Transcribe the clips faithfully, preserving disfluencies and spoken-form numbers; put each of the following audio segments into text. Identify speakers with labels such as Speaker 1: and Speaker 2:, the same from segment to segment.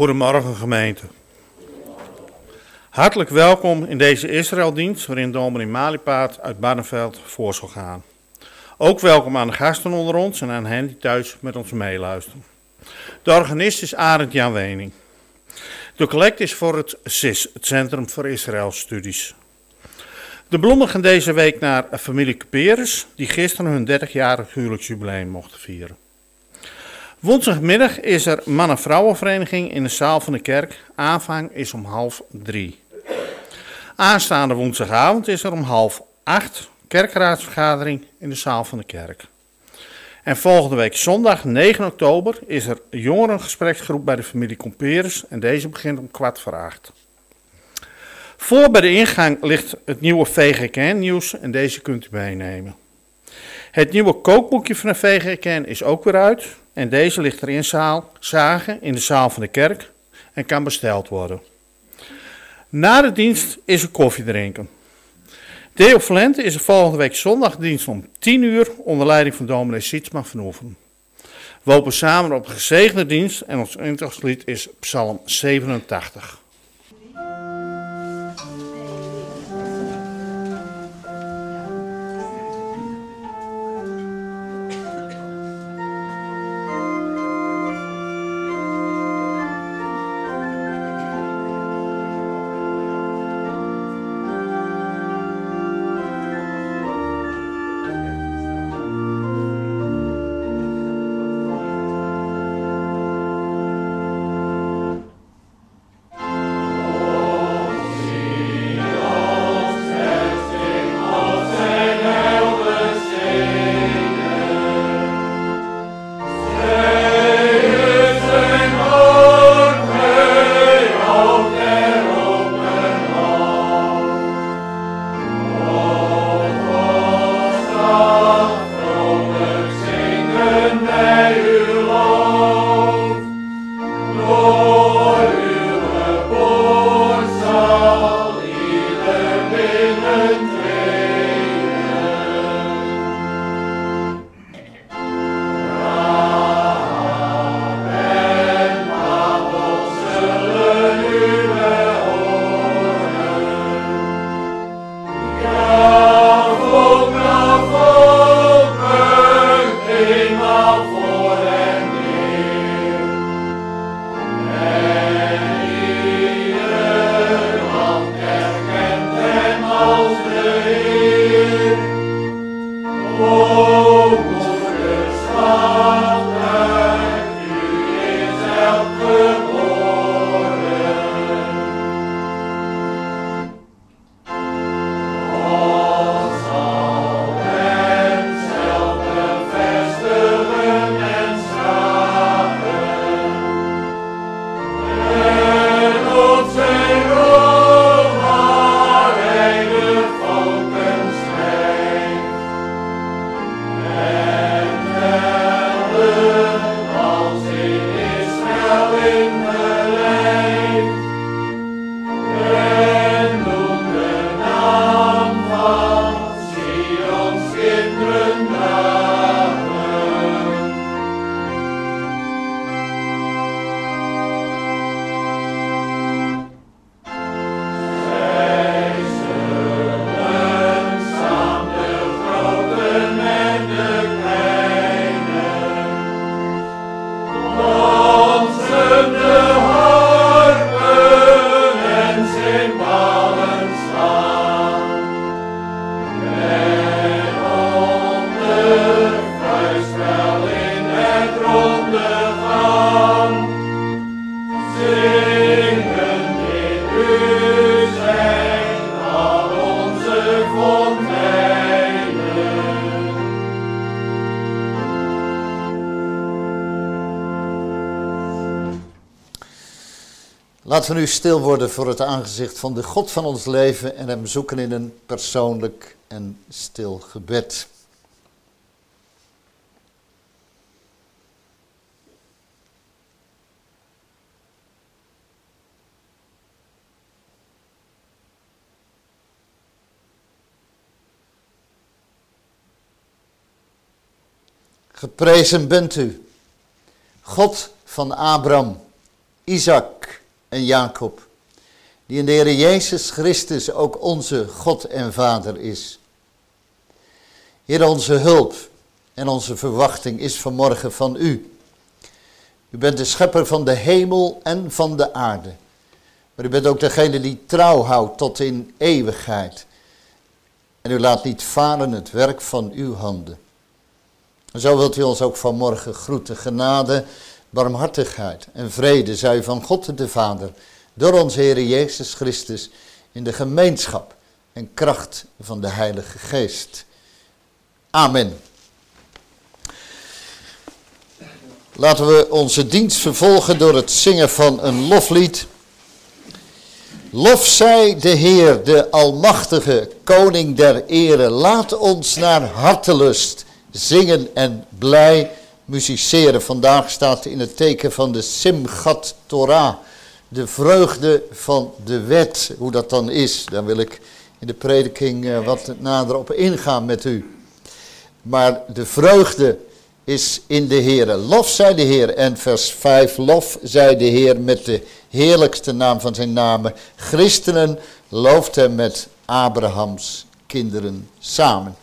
Speaker 1: Goedemorgen gemeente. Hartelijk welkom in deze Israëldienst waarin dominee Maliepaard uit Barneveld voor zal gaan. Ook welkom aan de gasten onder ons en aan hen die thuis met ons meeluisteren. De organist is Arend Jan Wening. De collect is voor het C I S, het Centrum voor Israëlstudies. De bloemen gaan deze week naar familie Cuperus, die gisteren hun dertigjarig huwelijksjubileum mochten vieren. Woensdagmiddag is er man-en-vrouwenvereniging in de zaal van de kerk. Aanvang is om half drie. Aanstaande woensdagavond is er om half acht kerkraadsvergadering in de zaal van de kerk. En volgende week zondag negen oktober is er een jongerengespreksgroep bij de familie Cuperus en deze begint om kwart voor acht. Voor bij de ingang ligt het nieuwe V G K N-nieuws en deze kunt u meenemen. Het nieuwe kookboekje van de V G K N is ook weer uit en deze ligt er in zaal, zagen in de zaal van de kerk en kan besteld worden. Na de dienst is er koffie drinken. Deo Valente is er volgende week zondag dienst om tien uur onder leiding van dominee Sietsma van Oeven. We hopen samen op een gezegende dienst en ons intochtlied is Psalm zevenentachtig.
Speaker 2: Laten we nu stil worden voor het aangezicht van de God van ons leven en hem zoeken in een persoonlijk en stil gebed. Geprezen bent u, God van Abraham, Isaac en Jacob, die in de Heer Jezus Christus ook onze God en Vader is. Heer, onze hulp en onze verwachting is vanmorgen van u. U bent de schepper van de hemel en van de aarde. Maar u bent ook degene die trouw houdt tot in eeuwigheid. En u laat niet varen het werk van uw handen. En zo wilt u ons ook vanmorgen groeten. Genade, barmhartigheid en vrede zij van God de Vader, door onze Heer Jezus Christus, in de gemeenschap en kracht van de Heilige Geest. Amen. Laten we onze dienst vervolgen door het zingen van een loflied. Lof zij de Heer, de Almachtige, Koning der Ere. Laat ons naar hartelust zingen en blij musiceren. Vandaag staat in het teken van de Simchat Torah, de vreugde van de wet. Hoe dat dan is, daar wil ik in de prediking wat nader op ingaan met u. Maar de vreugde is in de Heere. Lof zij de Heer. En vers vijf. Lof zij de Heer met de heerlijkste naam van zijn namen. Christenen looft hem met Abrahams kinderen samen.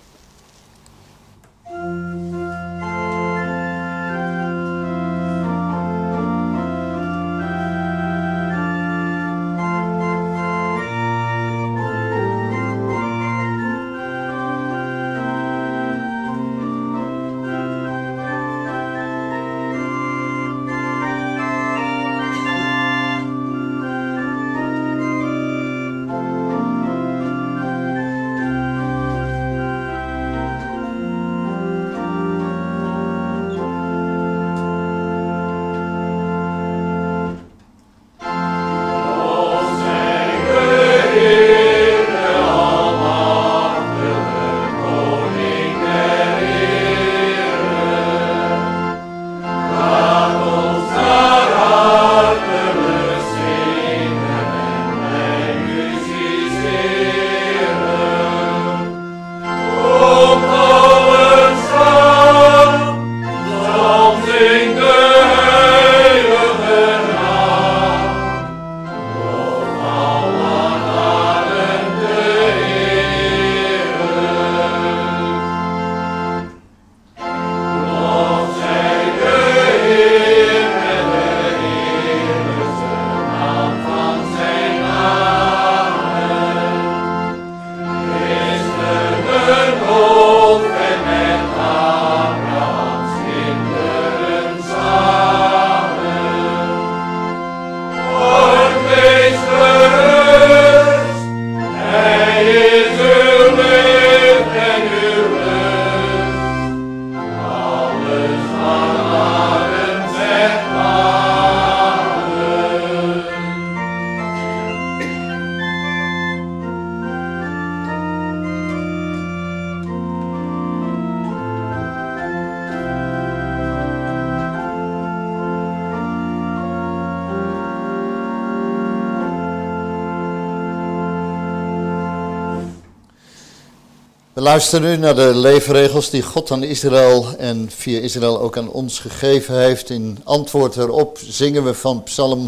Speaker 2: We luisteren nu naar de leefregels die God aan Israël en via Israël ook aan ons gegeven heeft. In antwoord erop zingen we van Psalm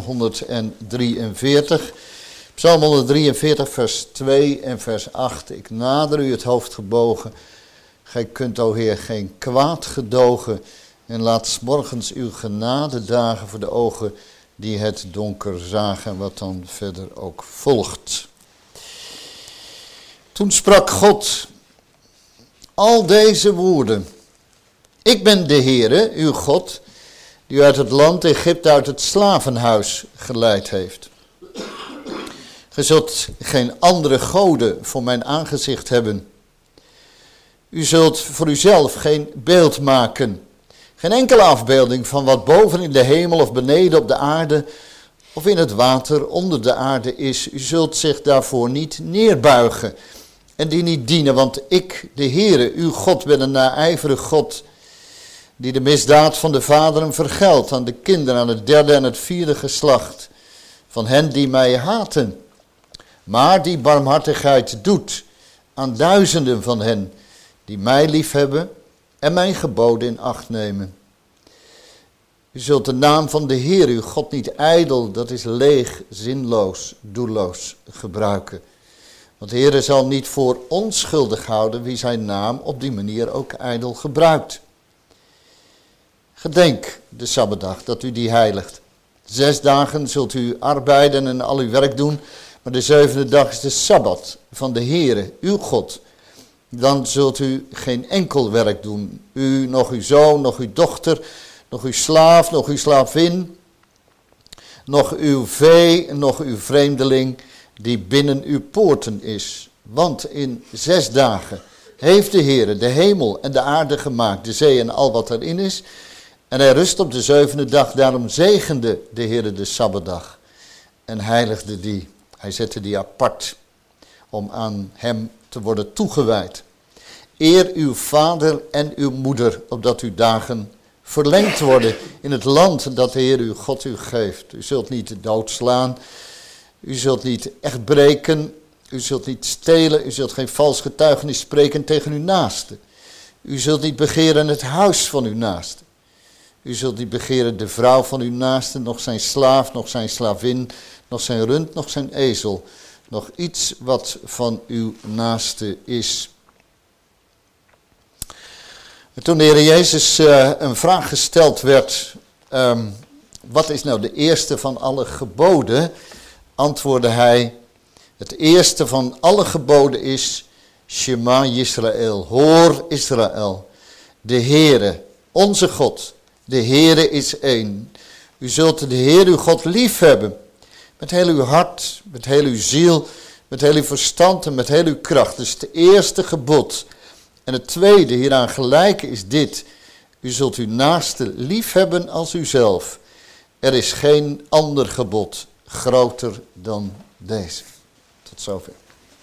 Speaker 2: honderddrieënveertig. Psalm honderddrieënveertig vers twee en vers acht. Ik nader u het hoofd gebogen. Gij kunt, o Heer, geen kwaad gedogen. En laat 's morgens uw genade dagen voor de ogen die het donker zagen. Wat dan verder ook volgt. Toen sprak God al deze woorden. Ik ben de Heere, uw God, die u uit het land Egypte, uit het slavenhuis geleid heeft. Ge zult geen andere goden voor mijn aangezicht hebben. U zult voor uzelf geen beeld maken. Geen enkele afbeelding van wat boven in de hemel of beneden op de aarde of in het water onder de aarde is. U zult zich daarvoor niet neerbuigen en die niet dienen, want ik, de Heere, uw God, ben een naijverig God, die de misdaad van de vaderen vergeldt aan de kinderen, aan het derde en het vierde geslacht, van hen die mij haten, maar die barmhartigheid doet aan duizenden van hen, die die mij liefhebben en mijn geboden in acht nemen. U zult de naam van de Heer, uw God, niet ijdel, dat is leeg, zinloos, doelloos gebruiken. Want de Heer zal niet voor onschuldig houden wie zijn naam op die manier ook ijdel gebruikt. Gedenk de Sabbatdag, dat u die heiligt. Zes dagen zult u arbeiden en al uw werk doen, maar de zevende dag is de Sabbat van de Heere, uw God. Dan zult u geen enkel werk doen, u, nog uw zoon, nog uw dochter, nog uw slaaf, nog uw slaafin, nog uw vee, nog uw vreemdeling die binnen uw poorten is. Want in zes dagen heeft de Heere de hemel en de aarde gemaakt, de zee en al wat erin is. En hij rust op de zevende dag, daarom zegende de Heere de Sabbatdag en heiligde die. Hij zette die apart om aan hem te worden toegewijd. Eer uw vader en uw moeder, opdat uw dagen verlengd worden in het land dat de Heer uw God u geeft. U zult niet doodslaan, u zult niet echt breken, u zult niet stelen, u zult geen vals getuigenis spreken tegen uw naaste. U zult niet begeren het huis van uw naaste. U zult niet begeren de vrouw van uw naaste, nog zijn slaaf, nog zijn slavin, nog zijn rund, nog zijn ezel, nog iets wat van uw naaste is. En toen de Heer Jezus uh, een vraag gesteld werd, um, wat is nou de eerste van alle geboden, antwoordde hij, het eerste van alle geboden is, Shema Yisrael, hoor Israël, de Heere, onze God, de Heere is één. U zult de Heer uw God lief hebben, met heel uw hart, met heel uw ziel, met heel uw verstand en met heel uw kracht. Dus het eerste gebod. En het tweede hieraan gelijke is dit. U zult uw naaste lief hebben als uzelf. Er is geen ander gebod groter dan deze. Tot zover.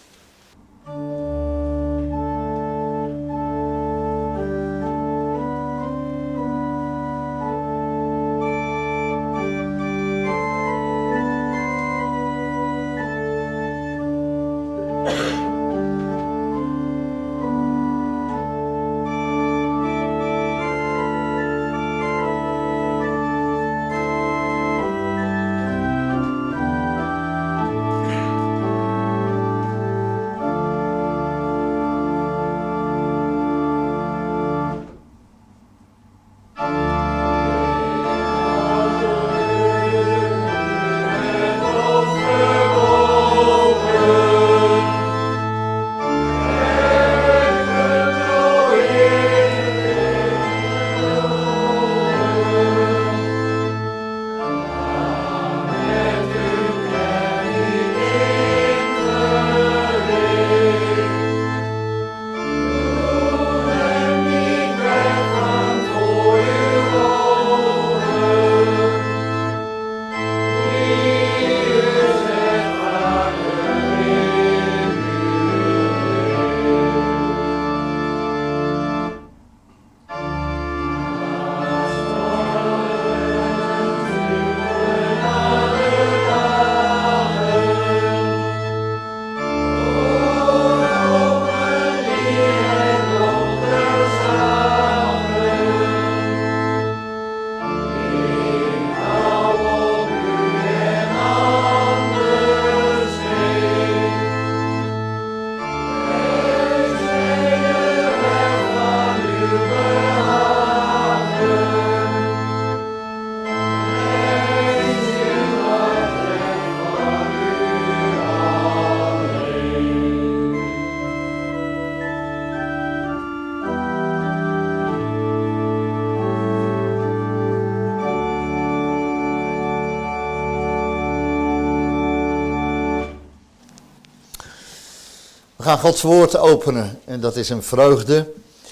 Speaker 2: We gaan Gods woord openen en dat is een vreugde.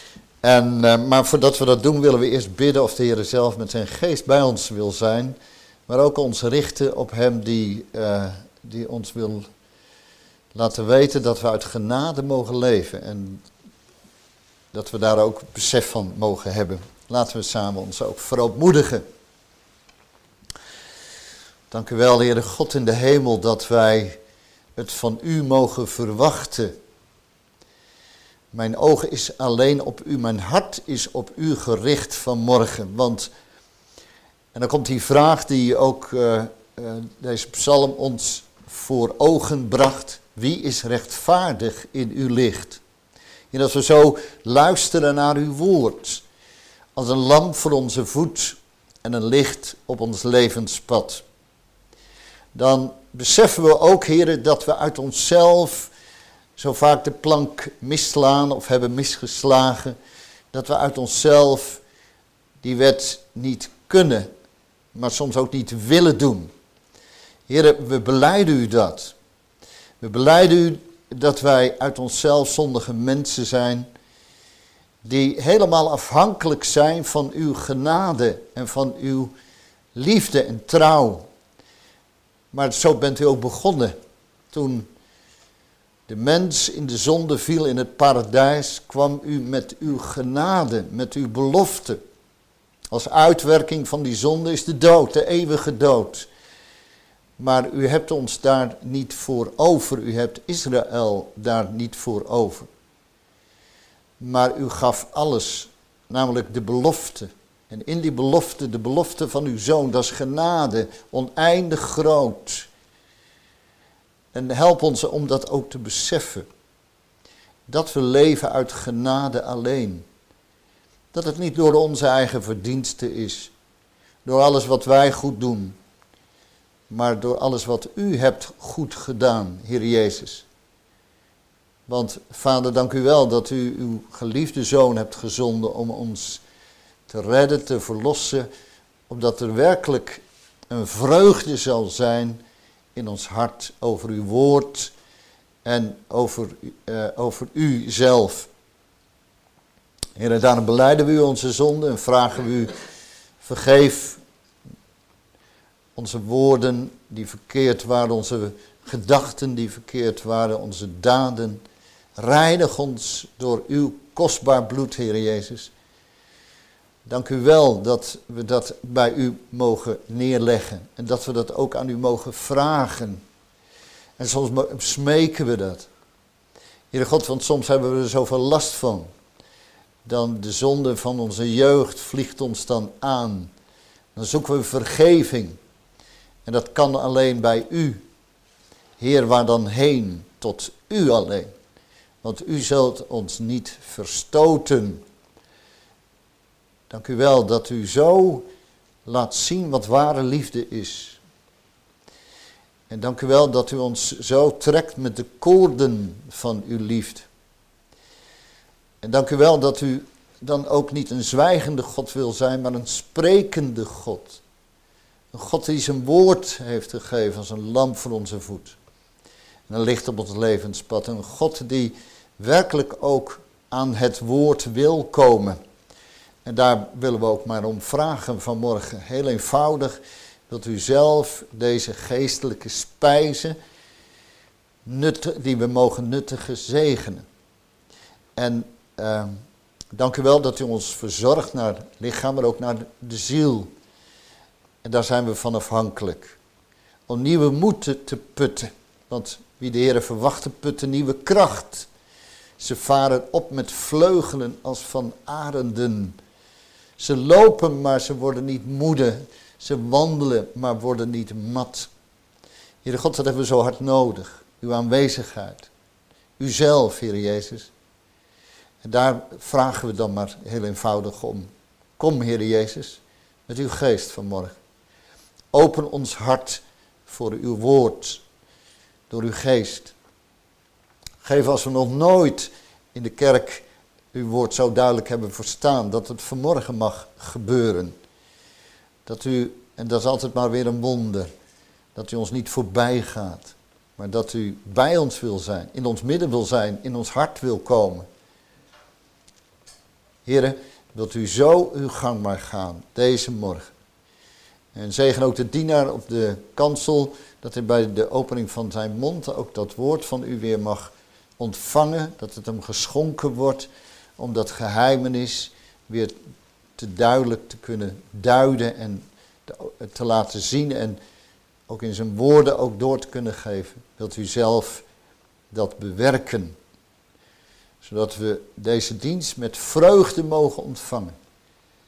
Speaker 2: En, uh, maar voordat we dat doen willen we eerst bidden of de Heer zelf met zijn geest bij ons wil zijn. Maar ook ons richten op hem die, uh, die ons wil laten weten dat we uit genade mogen leven. En dat we daar ook besef van mogen hebben. Laten we samen ons ook verootmoedigen. Dank u wel, Heere God in de hemel, dat wij het van u mogen verwachten. Mijn oog is alleen op u, mijn hart is op u gericht vanmorgen, want En dan komt die vraag die ook uh, uh, deze psalm ons voor ogen bracht. Wie is rechtvaardig in uw licht? En als we zo luisteren naar uw woord, als een lamp voor onze voet en een licht op ons levenspad, dan beseffen we ook, Heere, dat we uit onszelf zo vaak de plank misslaan of hebben misgeslagen, dat we uit onszelf die wet niet kunnen, maar soms ook niet willen doen. Heere, we belijden u dat. We belijden u dat wij uit onszelf zondige mensen zijn, die helemaal afhankelijk zijn van uw genade en van uw liefde en trouw. Maar zo bent u ook begonnen. Toen de mens in de zonde viel in het paradijs, kwam u met uw genade, met uw belofte. Als uitwerking van die zonde is de dood, de eeuwige dood. Maar u hebt ons daar niet voor over, u hebt Israël daar niet voor over. Maar u gaf alles, namelijk de belofte. En in die belofte, de belofte van uw zoon, dat is genade, oneindig groot. En help ons om dat ook te beseffen. Dat we leven uit genade alleen. Dat het niet door onze eigen verdiensten is. Door alles wat wij goed doen. Maar door alles wat u hebt goed gedaan, Heer Jezus. Want Vader, dank u wel dat u uw geliefde Zoon hebt gezonden om ons te redden, te verlossen. Opdat er werkelijk een vreugde zal zijn in ons hart over uw woord en over, uh, over u zelf. Heer, daarom belijden we u onze zonden en vragen we u, vergeef onze woorden die verkeerd waren, onze gedachten die verkeerd waren, onze daden. Reinig ons door uw kostbaar bloed, Heer Jezus. Dank u wel dat we dat bij u mogen neerleggen en dat we dat ook aan u mogen vragen. En soms smeken we dat. Heere God, want soms hebben we er zoveel last van. Dan de zonde van onze jeugd vliegt ons dan aan. Dan zoeken we vergeving. En dat kan alleen bij u. Heer, waar dan heen? Tot u alleen. Want u zult ons niet verstoten. Dank u wel dat u zo laat zien wat ware liefde is. En dank u wel dat u ons zo trekt met de koorden van uw liefde. En dank u wel dat u dan ook niet een zwijgende God wil zijn, maar een sprekende God. Een God die zijn woord heeft gegeven als een lamp voor onze voet. En een licht op ons levenspad. Een God die werkelijk ook aan het woord wil komen. En daar willen we ook maar om vragen vanmorgen. Heel eenvoudig, wilt u zelf deze geestelijke spijzen, nut, die we mogen nuttigen, zegenen. En uh, dank u wel dat u ons verzorgt naar het lichaam, maar ook naar de ziel. En daar zijn we van afhankelijk. Om nieuwe moed te putten. Want wie de Heere verwachten, putten nieuwe kracht. Ze varen op met vleugelen als van arenden. Ze lopen, maar ze worden niet moede. Ze wandelen, maar worden niet mat. Heere God, dat hebben we zo hard nodig. Uw aanwezigheid. Uzelf, Heere Jezus. En daar vragen we dan maar heel eenvoudig om. Kom, Heere Jezus, met uw geest vanmorgen. Open ons hart voor uw woord. Door uw geest. Geef als we nog nooit in de kerk uw woord zo duidelijk hebben verstaan, dat het vanmorgen mag gebeuren. Dat u, en dat is altijd maar weer een wonder, dat u ons niet voorbij gaat, maar dat u bij ons wil zijn, in ons midden wil zijn, in ons hart wil komen. Heere, wilt u zo uw gang maar gaan, deze morgen. En zegen ook de dienaar op de kansel, dat hij bij de opening van zijn mond ook dat woord van u weer mag ontvangen, dat het hem geschonken wordt, om dat geheimenis weer te duidelijk te kunnen duiden en te laten zien en ook in zijn woorden ook door te kunnen geven. Wilt u zelf dat bewerken, zodat we deze dienst met vreugde mogen ontvangen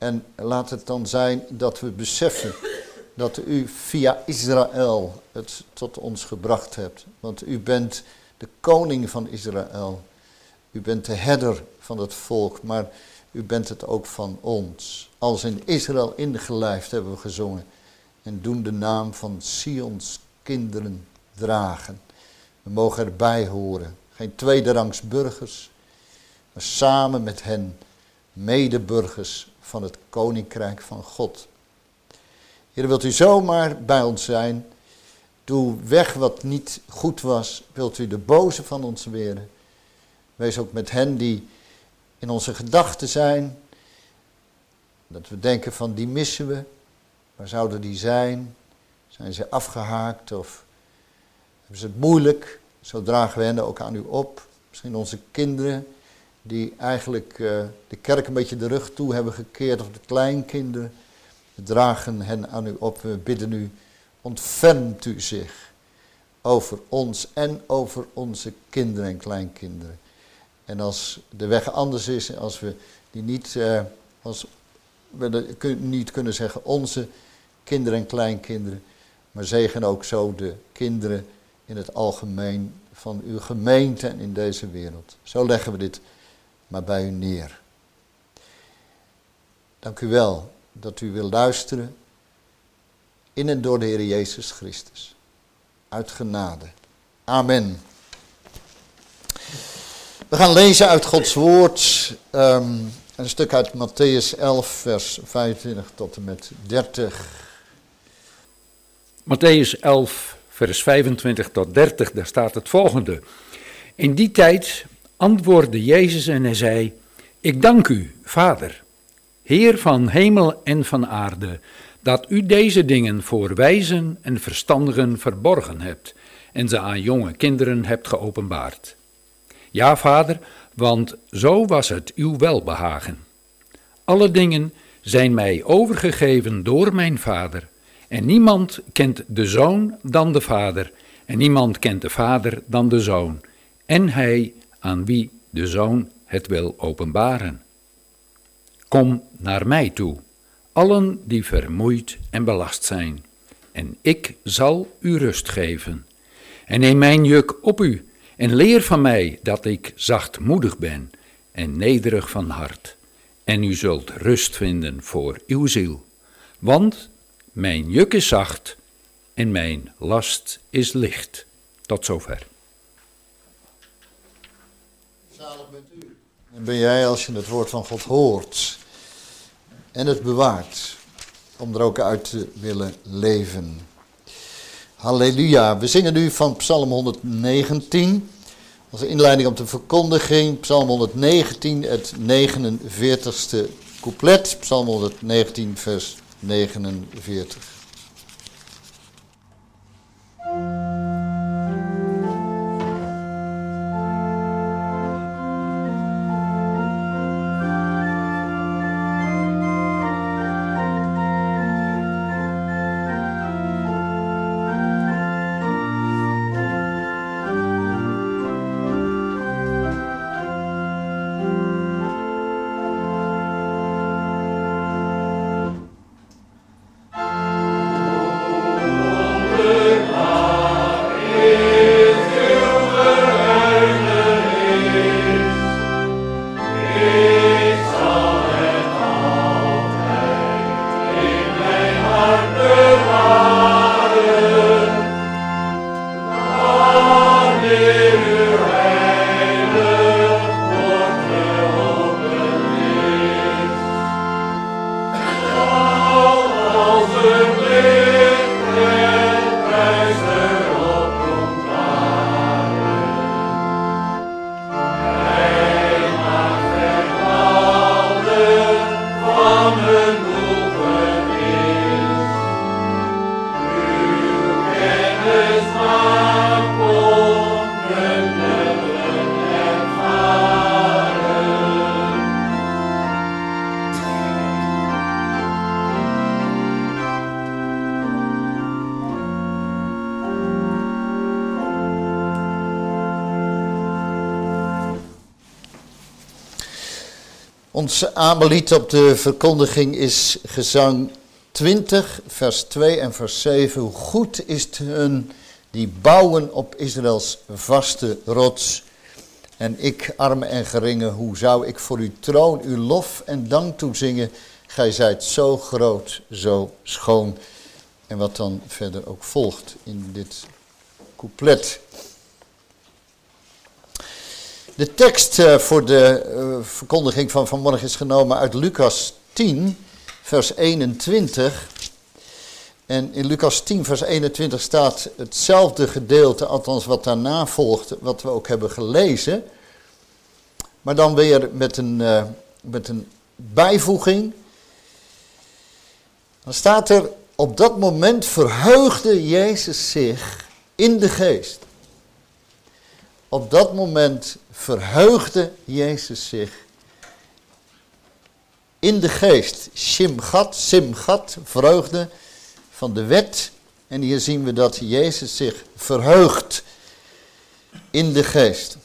Speaker 2: En laat het dan zijn dat we beseffen dat u via Israël het tot ons gebracht hebt. Want u bent de koning van Israël. U bent de herder van het volk, maar u bent het ook van ons. Als in Israël ingelijfd hebben we gezongen. En doen de naam van Sions kinderen dragen. We mogen erbij horen. Geen tweederangs burgers, maar samen met hen medeburgers van het koninkrijk van God. Heer, wilt u zomaar bij ons zijn? Doe weg wat niet goed was. Wilt u de boze van ons weren? Wees ook met hen die in onze gedachten zijn. Dat we denken van die missen we. Waar zouden die zijn? Zijn ze afgehaakt of hebben ze het moeilijk? Zo dragen we hen ook aan u op. Misschien onze kinderen die eigenlijk uh, de kerk een beetje de rug toe hebben gekeerd. Of de kleinkinderen. We dragen hen aan u op. We bidden u, ontfermt u zich over ons en over onze kinderen en kleinkinderen. En als de weg anders is, als we die niet, uh, als we de, kun, niet kunnen zeggen onze kinderen en kleinkinderen, maar zegen ook zo de kinderen in het algemeen van uw gemeente en in deze wereld. Zo leggen we dit maar bij u neer. Dank u wel dat u wil luisteren in en door de Heer Jezus Christus. Uit genade. Amen. We gaan lezen uit Gods woord, um, een stuk uit Mattheüs elf, vers vijfentwintig tot en met dertig.
Speaker 3: Mattheüs elf, vers vijfentwintig tot dertig, daar staat het volgende. In die tijd antwoordde Jezus en hij zei, ik dank u, Vader, Heer van hemel en van aarde, dat u deze dingen voor wijzen en verstandigen verborgen hebt en ze aan jonge kinderen hebt geopenbaard. Ja, Vader, want zo was het uw welbehagen. Alle dingen zijn mij overgegeven door mijn Vader, en niemand kent de Zoon dan de Vader, en niemand kent de Vader dan de Zoon, en hij aan wie de Zoon het wil openbaren. Kom naar mij toe, allen die vermoeid en belast zijn, en ik zal u rust geven. En neem mijn juk op u, en leer van mij dat ik zachtmoedig ben en nederig van hart. En u zult rust vinden voor uw ziel. Want mijn juk is zacht en mijn last is licht. Tot zover.
Speaker 2: Zalig bent u. En ben jij als je het woord van God hoort en het bewaart, om er ook uit te willen leven. Halleluja. We zingen nu van Psalm honderdnegentien. Als inleiding op de verkondiging, Psalm honderdnegentien, het negenenveertigste couplet. Psalm honderdnegentien, vers negenenveertig.
Speaker 4: Wonder
Speaker 2: Ons aanbelied op de verkondiging is gezang twintig, vers twee en vers zeven. Hoe goed is het hun die bouwen op Israëls vaste rots. En ik, arme en geringe, hoe zou ik voor uw troon uw lof en dank toezingen. Gij zijt zo groot, zo schoon. En wat dan verder ook volgt in dit couplet. De tekst voor de uh, verkondiging van vanmorgen is genomen uit Lucas tien, vers eenentwintig. En in Lucas tien, vers eenentwintig staat hetzelfde gedeelte, althans wat daarna volgt, wat we ook hebben gelezen. Maar dan weer met een, uh, met een bijvoeging. Dan staat er, op dat moment verheugde Jezus zich in de geest. Op dat moment verheugde Jezus zich in de geest. Simchat, simchat, vreugde van de wet. En hier zien we dat Jezus zich verheugt in de geest.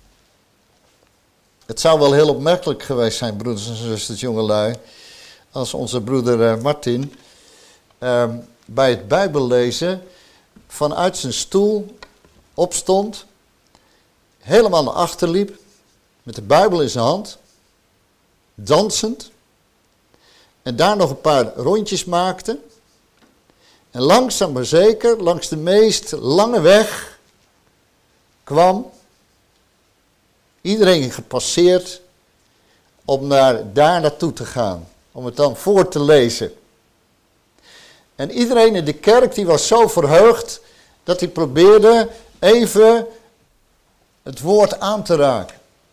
Speaker 2: Het zou wel heel opmerkelijk geweest zijn, broeders en zusters, jongelui, als onze broeder Martin uh, bij het Bijbellezen vanuit zijn stoel opstond, helemaal naar achter liep, met de Bijbel in zijn hand, dansend, en daar nog een paar rondjes maakte, en langzaam maar zeker, langs de meest lange weg, kwam, iedereen gepasseerd, om naar, daar naartoe te gaan, om het dan voor te lezen. En iedereen in de kerk, die was zo verheugd, dat hij probeerde even het woord aan te raken.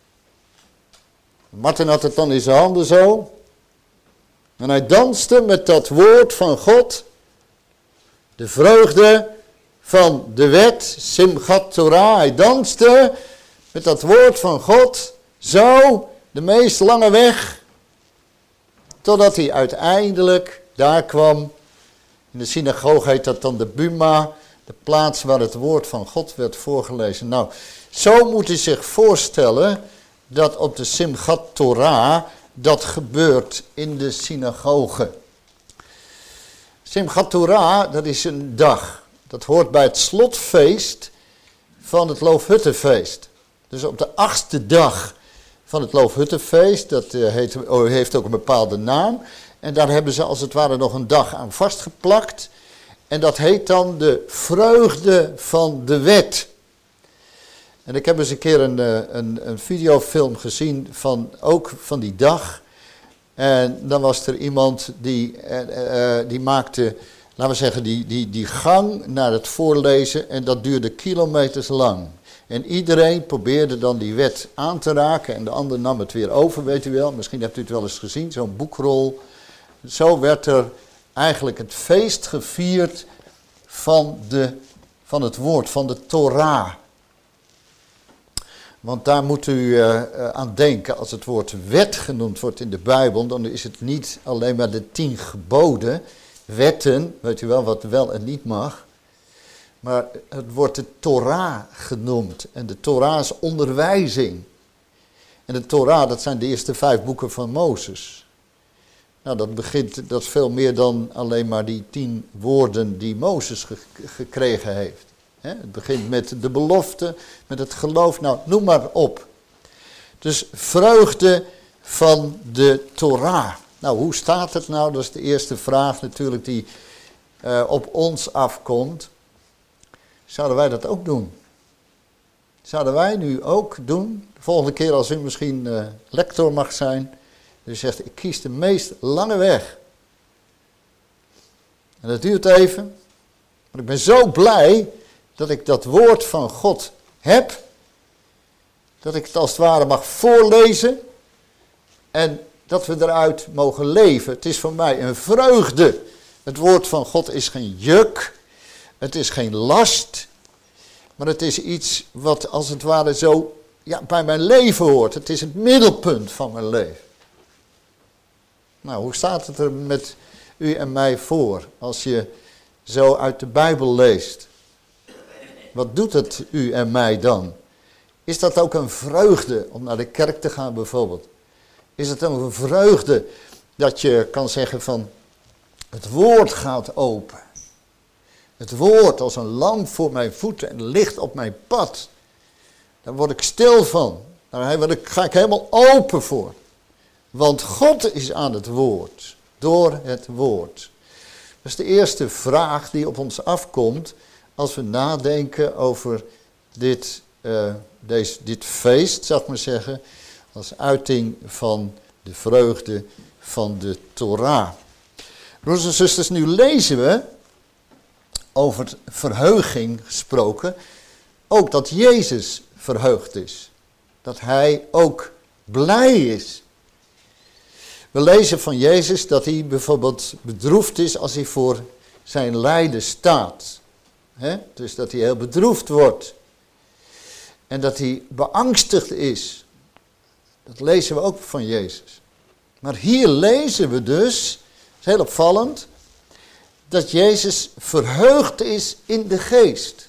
Speaker 2: Martin had het dan in zijn handen zo. En hij danste met dat woord van God. De vreugde van de wet, Simchat Torah. Hij danste met dat woord van God. Zo, de meest lange weg. Totdat hij uiteindelijk daar kwam. In de synagoge heet dat dan de Buma. De plaats waar het woord van God werd voorgelezen. Nou, zo moet u zich voorstellen dat op de Simchat Torah dat gebeurt in de synagoge. Simchat Torah, dat is een dag. Dat hoort bij het slotfeest van het Loofhuttenfeest. Dus op de achtste dag van het Loofhuttenfeest, dat heet, heeft ook een bepaalde naam. En daar hebben ze als het ware nog een dag aan vastgeplakt. En dat heet dan de vreugde van de wet. En ik heb eens een keer een, een, een videofilm gezien van, ook van die dag. En dan was er iemand die, uh, uh, die maakte, laten we zeggen, die, die, die gang naar het voorlezen. En dat duurde kilometers lang. En iedereen probeerde dan die wet aan te raken. En de ander nam het weer over, weet u wel. Misschien hebt u het wel eens gezien, zo'n boekrol. Zo werd er eigenlijk het feest gevierd van, de, van het woord, van de Torah. Want daar moet u uh, aan denken, als het woord wet genoemd wordt in de Bijbel, dan is het niet alleen maar de tien geboden, wetten, weet u wel, wat wel en niet mag. Maar het wordt de Torah genoemd. En de Torah is onderwijzing. En de Torah, dat zijn de eerste vijf boeken van Mozes. Nou, dat begint, dat is veel meer dan alleen maar die tien woorden die Mozes ge- gekregen heeft. He, het begint met de belofte, met het geloof, nou, noem maar op. Dus vreugde van de Torah. Nou, hoe staat het nou? Dat is de eerste vraag natuurlijk die uh, op ons afkomt. Zouden wij dat ook doen? Zouden wij nu ook doen? De volgende keer als u misschien uh, lector mag zijn. U zegt, ik kies de meest lange weg. En dat duurt even. Maar ik ben zo blij dat ik dat woord van God heb. Dat ik het als het ware mag voorlezen. En dat we eruit mogen leven. Het is voor mij een vreugde. Het woord van God is geen juk. Het is geen last. Maar het is iets wat als het ware zo ja, bij mijn leven hoort. Het is het middelpunt van mijn leven. Nou, hoe staat het er met u en mij voor als je zo uit de Bijbel leest? Wat doet het u en mij dan? Is dat ook een vreugde om naar de kerk te gaan bijvoorbeeld? Is het een vreugde dat je kan zeggen van, het woord gaat open. Het woord als een lamp voor mijn voeten en licht op mijn pad. Daar word ik stil van. Daar ga ik helemaal open voor. Want God is aan het woord. Door het woord. Dat is de eerste vraag die op ons afkomt als we nadenken over dit, uh, deze, dit feest, zou ik maar zeggen. Als uiting van de vreugde van de Torah. Broers en zusters, nu lezen we over verheuging gesproken, ook dat Jezus verheugd is. Dat hij ook blij is. We lezen van Jezus dat hij bijvoorbeeld bedroefd is als hij voor zijn lijden staat. He? Dus dat hij heel bedroefd wordt. En dat hij beangstigd is. Dat lezen we ook van Jezus. Maar hier lezen we dus, het is heel opvallend, dat Jezus verheugd is in de geest.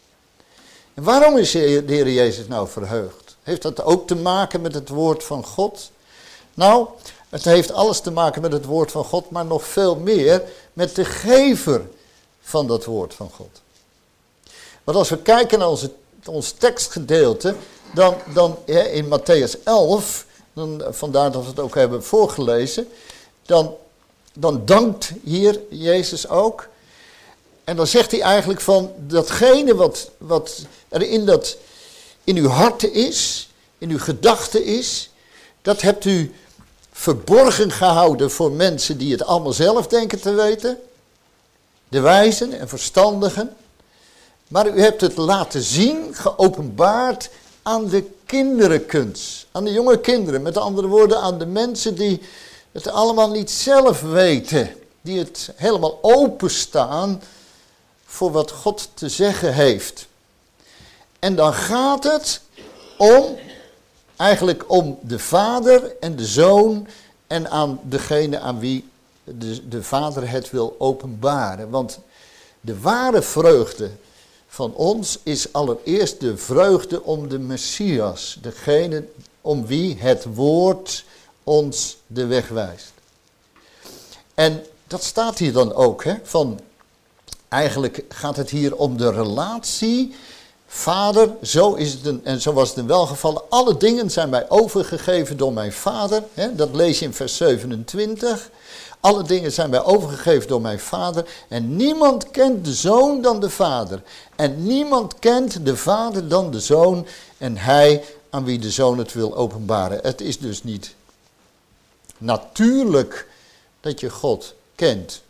Speaker 2: En waarom is de Heer Jezus nou verheugd? Heeft dat ook te maken met het woord van God? Nou, het heeft alles te maken met het woord van God, maar nog veel meer met de gever van dat woord van God. Want als we kijken naar onze, ons tekstgedeelte, dan, dan in Matthäus elf, dan, vandaar dat we het ook hebben voorgelezen, dan, dan dankt hier Jezus ook. En dan zegt hij eigenlijk van datgene wat, wat er in, dat, in uw harten is, in uw gedachten is, dat hebt u verborgen gehouden voor mensen die het allemaal zelf denken te weten. De wijzen en verstandigen. Maar u hebt het laten zien, geopenbaard aan de kinderenkens. Aan de jonge kinderen, met andere woorden aan de mensen die het allemaal niet zelf weten. Die het helemaal openstaan voor wat God te zeggen heeft. En dan gaat het om, eigenlijk om de vader en de zoon en aan degene aan wie de, de vader het wil openbaren. Want de ware vreugde van ons is allereerst de vreugde om de Messias. Degene om wie het woord ons de weg wijst. En dat staat hier dan ook, hè, van eigenlijk gaat het hier om de relatie. Vader, zo is het een, en zo was het in welgevallen. Alle dingen zijn mij overgegeven door mijn vader. Hè, dat lees je in vers zevenentwintig. Alle dingen zijn mij overgegeven door mijn vader. En niemand kent de zoon dan de vader. En niemand kent de vader dan de zoon. En hij aan wie de zoon het wil openbaren. Het is dus niet natuurlijk dat je God kent.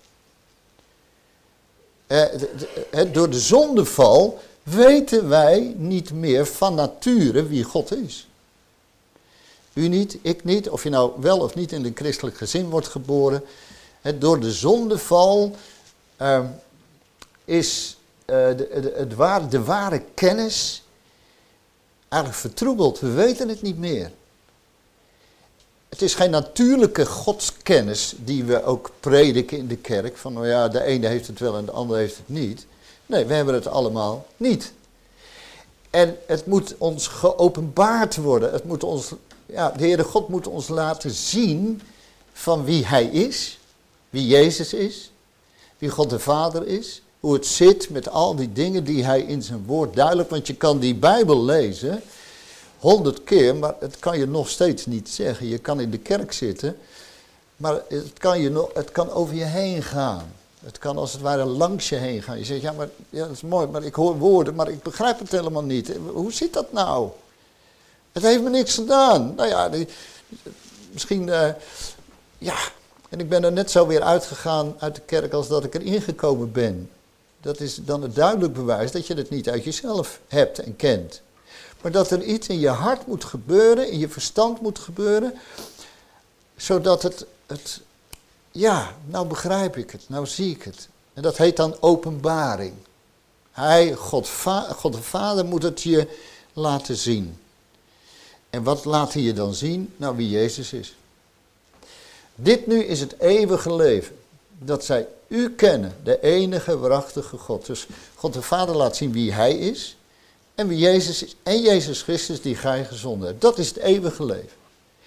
Speaker 2: Eh, door de zondeval weten wij niet meer van nature wie God is. U niet, ik niet, of je nou wel of niet in een christelijk gezin wordt geboren. He, door de zondeval uh, is uh, de, de, het ware, de ware kennis eigenlijk vertroebeld. We weten het niet meer. Het is geen natuurlijke godskennis die we ook prediken in de kerk. Van nou ja, de ene heeft het wel en de ander heeft het niet. Nee, we hebben het allemaal niet. En het moet ons geopenbaard worden. Het moet ons, ja, de Heere God moet ons laten zien van wie Hij is. Wie Jezus is. Wie God de Vader is. Hoe het zit met al die dingen die Hij in zijn woord duidelijk. Want je kan die Bijbel lezen honderd keer, maar het kan je nog steeds niet zeggen. Je kan in de kerk zitten, maar het kan, je nog, het kan over je heen gaan. Het kan als het ware langs je heen gaan. Je zegt, ja, maar ja, dat is mooi, maar ik hoor woorden, maar ik begrijp het helemaal niet. Hoe zit dat nou? Het heeft me niks gedaan. Nou ja, die, misschien, uh, ja, en ik ben er net zo weer uitgegaan uit de kerk als dat ik erin gekomen ben. Dat is dan het duidelijk bewijs dat je het niet uit jezelf hebt en kent. Maar dat er iets in je hart moet gebeuren, in je verstand moet gebeuren, zodat het, het ja, nou begrijp ik het, nou zie ik het. En dat heet dan openbaring. Hij, God, God de Vader, moet het je laten zien. En wat laat hij je dan zien? Nou, wie Jezus is. Dit nu is het eeuwige leven, dat zij u kennen, de enige waarachtige God. Dus God de Vader laat zien wie hij is en wie Jezus is en Jezus Christus die gij gezonden hebt. Dat is het eeuwige leven.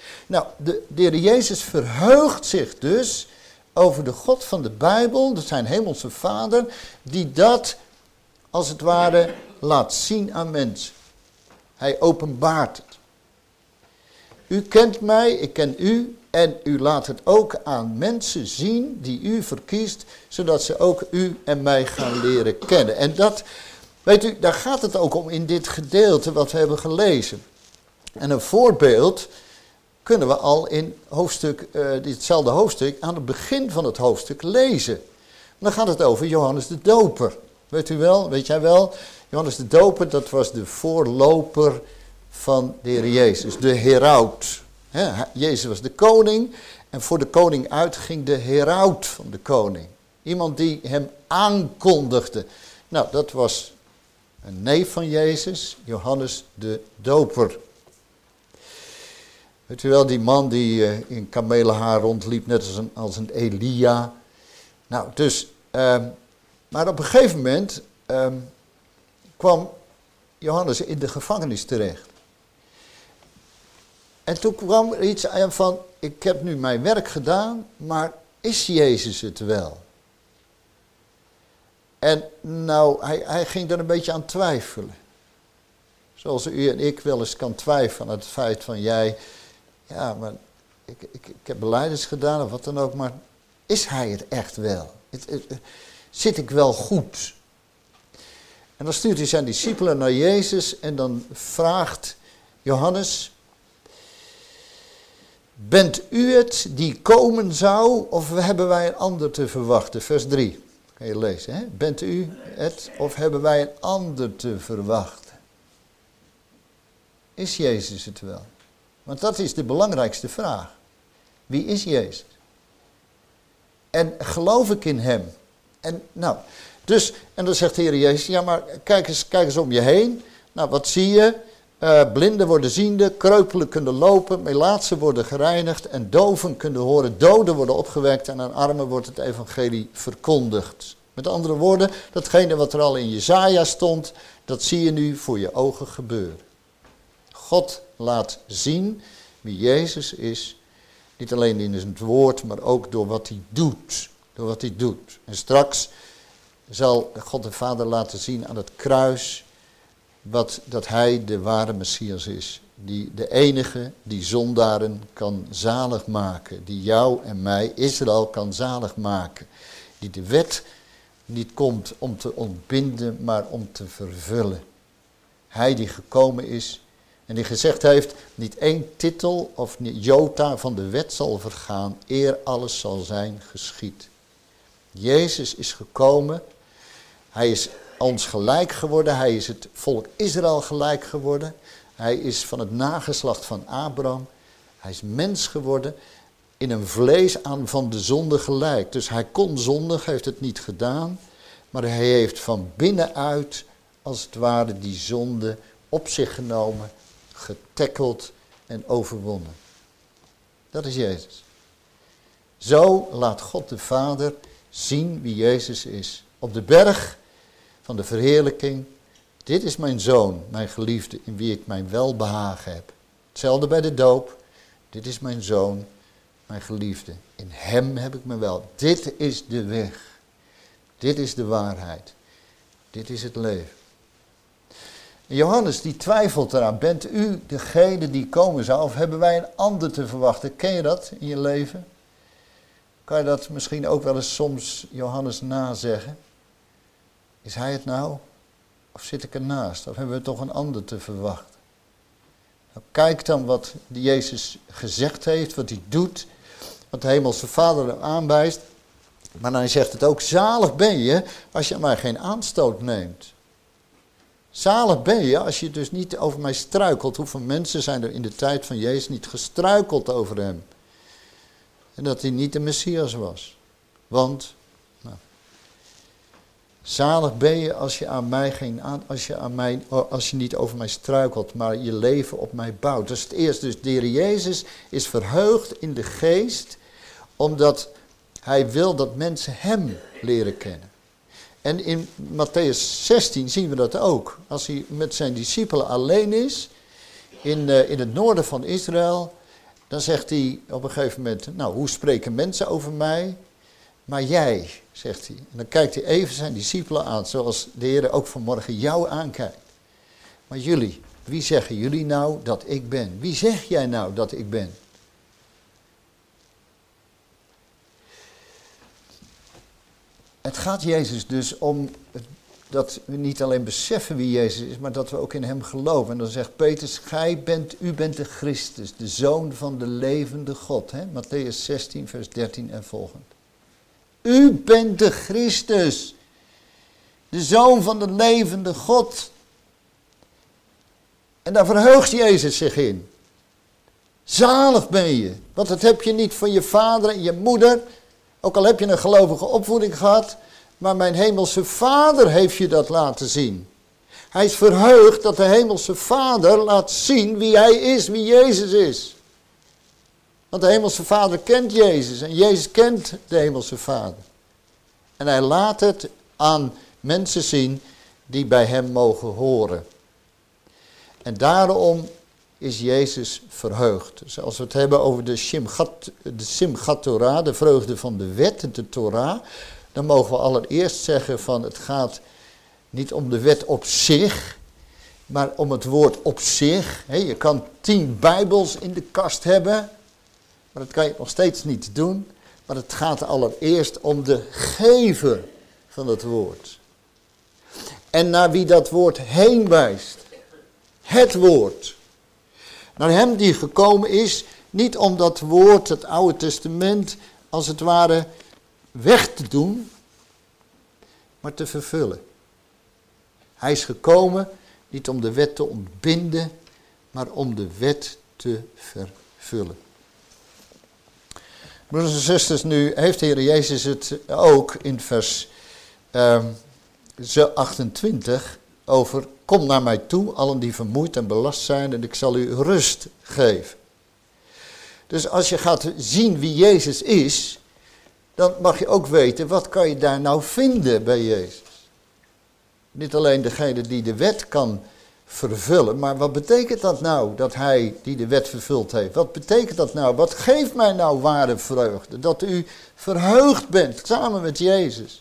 Speaker 2: Nou, de, de Heer Jezus verheugt zich dus over de God van de Bijbel, dat zijn hemelse Vader, die dat als het ware laat zien aan mensen. Hij openbaart het. U kent mij, ik ken u en u laat het ook aan mensen zien die u verkiest, zodat ze ook u en mij gaan leren kennen. En dat, weet u, daar gaat het ook om in dit gedeelte wat we hebben gelezen. En een voorbeeld kunnen we al in hoofdstuk, uh, ditzelfde hoofdstuk, aan het begin van het hoofdstuk lezen. Dan gaat het over Johannes de Doper. Weet u wel, weet jij wel? Johannes de Doper, dat was de voorloper van de Heer Jezus, de heraut. He, Jezus was de koning en voor de koning uit ging de heraut van de koning. Iemand die hem aankondigde. Nou, dat was een neef van Jezus, Johannes de Doper. Weet u wel, die man die uh, in kamelenhaar rondliep, net als een, als een Elia. Nou, dus, uh, maar op een gegeven moment uh, kwam Johannes in de gevangenis terecht. En toen kwam er iets aan van, ik heb nu mijn werk gedaan, maar is Jezus het wel? En nou, hij, hij ging er een beetje aan twijfelen. Zoals u en ik wel eens kan twijfelen aan het feit van jij, ja, maar ik, ik, ik heb belijdenis gedaan of wat dan ook, maar is hij het echt wel? Het, het, zit ik wel goed? En dan stuurt hij zijn discipelen naar Jezus en dan vraagt Johannes, bent u het die komen zou of hebben wij een ander te verwachten? Vers drie, kan je lezen. Hè? Bent u het of hebben wij een ander te verwachten? Is Jezus het wel? Want dat is de belangrijkste vraag. Wie is Jezus? En geloof ik in hem? En nou, dus, en dan zegt de Heer Jezus, ja maar kijk eens, kijk eens om je heen. Nou, wat zie je? Uh, blinden worden ziende, kreupelen kunnen lopen, melaatsen worden gereinigd en doven kunnen horen, doden worden opgewekt en aan armen wordt het evangelie verkondigd. Met andere woorden, datgene wat er al in Jesaja stond, dat zie je nu voor je ogen gebeuren. God laat zien wie Jezus is, niet alleen in zijn woord, maar ook door wat hij doet. Door wat hij doet. En straks zal God de Vader laten zien aan het kruis wat, dat hij de ware Messias is. Die de enige die zondaren kan zalig maken. Die jou en mij, Israël, kan zalig maken. Die de wet niet komt om te ontbinden, maar om te vervullen. Hij die gekomen is en die gezegd heeft, niet één titel of jota van de wet zal vergaan, eer alles zal zijn geschied. Jezus is gekomen, hij is ons gelijk geworden, hij is het volk Israël gelijk geworden. Hij is van het nageslacht van Abraham, hij is mens geworden, in een vlees aan van de zonde gelijk. Dus hij kon zondig, heeft het niet gedaan, maar hij heeft van binnenuit als het ware die zonde op zich genomen, getackeld en overwonnen. Dat is Jezus. Zo laat God de Vader zien wie Jezus is. Op de berg van de verheerlijking. Dit is mijn zoon, mijn geliefde, in wie ik mijn welbehagen heb. Hetzelfde bij de doop. Dit is mijn zoon, mijn geliefde. In hem heb ik me wel. Dit is de weg. Dit is de waarheid. Dit is het leven. En Johannes die twijfelt eraan. Bent u degene die komen zou of hebben wij een ander te verwachten? Ken je dat in je leven? Kan je dat misschien ook wel eens soms Johannes nazeggen? Is hij het nou? Of zit ik ernaast? Of hebben we toch een ander te verwachten? Nou, kijk dan wat Jezus gezegd heeft, wat hij doet, wat de hemelse Vader hem aanwijst. Maar hij zegt het ook, zalig ben je als je aan mij geen aanstoot neemt. Zalig ben je als je dus niet over mij struikelt. Hoeveel mensen zijn er in de tijd van Jezus niet gestruikeld over hem? En dat hij niet de Messias was. Want, nou, zalig ben je als je aan mij geen aan, als je aan mij, als je niet over mij struikelt, maar je leven op mij bouwt. Dat is het eerste. Dus de Heer Jezus is verheugd in de geest, omdat hij wil dat mensen hem leren kennen. En in Matthäus zestien zien we dat ook. Als hij met zijn discipelen alleen is, in, uh, in het noorden van Israël, Dan zegt hij op een gegeven moment, nou, hoe spreken mensen over mij? Maar jij, zegt hij. En dan kijkt hij even zijn discipelen aan, zoals de Heer ook vanmorgen jou aankijkt. Maar jullie, wie zeggen jullie nou dat ik ben? Wie zeg jij nou dat ik ben? Het gaat Jezus dus om dat we niet alleen beseffen wie Jezus is, maar dat we ook in hem geloven. En dan zegt Petrus, gij bent, u bent de Christus, de Zoon van de levende God. Hè? Mattheüs zestien, vers dertien en volgend. U bent de Christus, de Zoon van de levende God. En daar verheugt Jezus zich in. Zalig ben je, want dat heb je niet van je vader en je moeder, ook al heb je een gelovige opvoeding gehad, maar mijn hemelse Vader heeft je dat laten zien. Hij is verheugd dat de hemelse Vader laat zien wie hij is, wie Jezus is. Want de hemelse Vader kent Jezus en Jezus kent de hemelse Vader. En hij laat het aan mensen zien die bij hem mogen horen. En daarom is Jezus verheugd. Dus als we het hebben over de Simchat, de Simchat Torah, de vreugde van de wet, de Torah, dan mogen we allereerst zeggen van het gaat niet om de wet op zich, maar om het woord op zich. He, je kan tien Bijbels in de kast hebben, maar dat kan je nog steeds niet doen. Maar het gaat allereerst om de gever van het woord. En naar wie dat woord heen wijst. Het woord. Naar hem die gekomen is, niet om dat woord, het Oude Testament, als het ware weg te doen, maar te vervullen. Hij is gekomen niet om de wet te ontbinden, maar om de wet te vervullen. Broeders en zusters, nu heeft de Heer Jezus het ook in vers uh, achtentwintig over, kom naar mij toe, allen die vermoeid en belast zijn, en ik zal u rust geven. Dus als je gaat zien wie Jezus is, dan mag je ook weten, wat kan je daar nou vinden bij Jezus? Niet alleen degene die de wet kan vervullen, maar wat betekent dat nou, dat hij die de wet vervuld heeft? Wat betekent dat nou? Wat geeft mij nou ware vreugde? Dat u verheugd bent, samen met Jezus.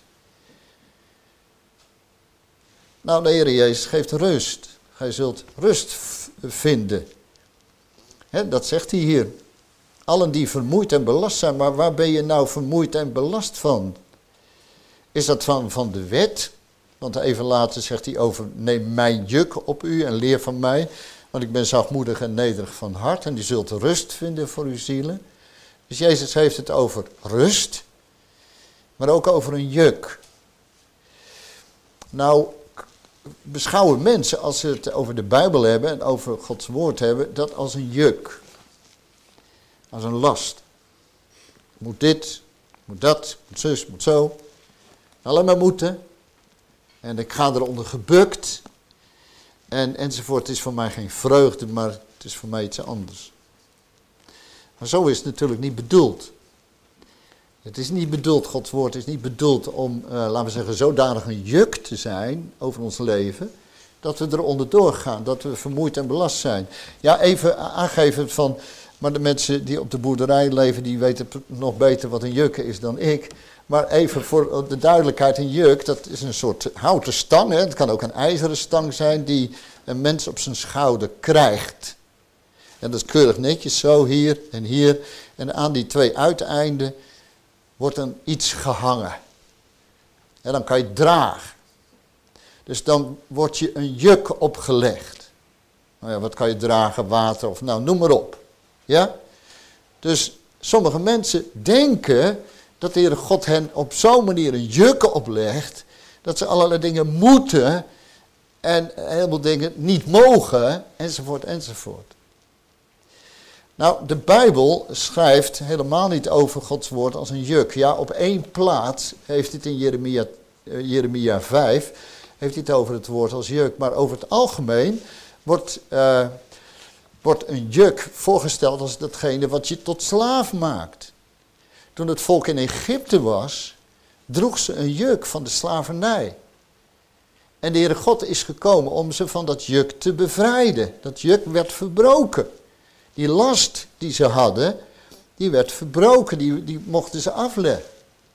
Speaker 2: Nou, de Heer Jezus geeft rust. Gij zult rust vinden. He, dat zegt hij hier. Allen die vermoeid en belast zijn, maar waar ben je nou vermoeid en belast van? Is dat van, van de wet? Want even later zegt hij over, neem mijn juk op u en leer van mij, want ik ben zachtmoedig en nederig van hart en die zult rust vinden voor uw zielen. Dus Jezus heeft het over rust, maar ook over een juk. Nou, beschouwen mensen, als ze het over de Bijbel hebben en over Gods woord hebben, dat als een juk. Als een last. Moet dit, moet dat, moet zus, moet zo. Alleen maar moeten. En ik ga eronder gebukt. En, enzovoort. Het is voor mij geen vreugde, maar het is voor mij iets anders. Maar zo is het natuurlijk niet bedoeld. Het is niet bedoeld, Gods woord is niet bedoeld om, uh, laten we zeggen, zodanig een juk te zijn over ons leven, dat we eronder doorgaan, dat we vermoeid en belast zijn. Ja, even aangeven van, maar de mensen die op de boerderij leven, die weten nog beter wat een juk is dan ik. Maar even voor de duidelijkheid, een juk, dat is een soort houten stang, hè? Het kan ook een ijzeren stang zijn die een mens op zijn schouder krijgt. En dat is keurig netjes zo, hier en hier. En aan die twee uiteinden wordt dan iets gehangen. En dan kan je het dragen. Dus dan wordt je een juk opgelegd. Nou ja, wat kan je dragen? Water of nou, noem maar op. Ja? Dus sommige mensen denken dat de Heere God hen op zo'n manier een juk oplegt, dat ze allerlei dingen moeten en een heleboel dingen niet mogen, enzovoort, enzovoort. Nou, de Bijbel schrijft helemaal niet over Gods woord als een juk. Ja, op één plaats heeft het in Jeremia, uh, Jeremia vijf, heeft het over het woord als juk. Maar over het algemeen wordt, uh, wordt een juk voorgesteld als datgene wat je tot slaaf maakt. Toen het volk in Egypte was, droeg ze een juk van de slavernij. En de Heere God is gekomen om ze van dat juk te bevrijden. Dat juk werd verbroken. Die last die ze hadden, die werd verbroken, die, die mochten ze afleggen.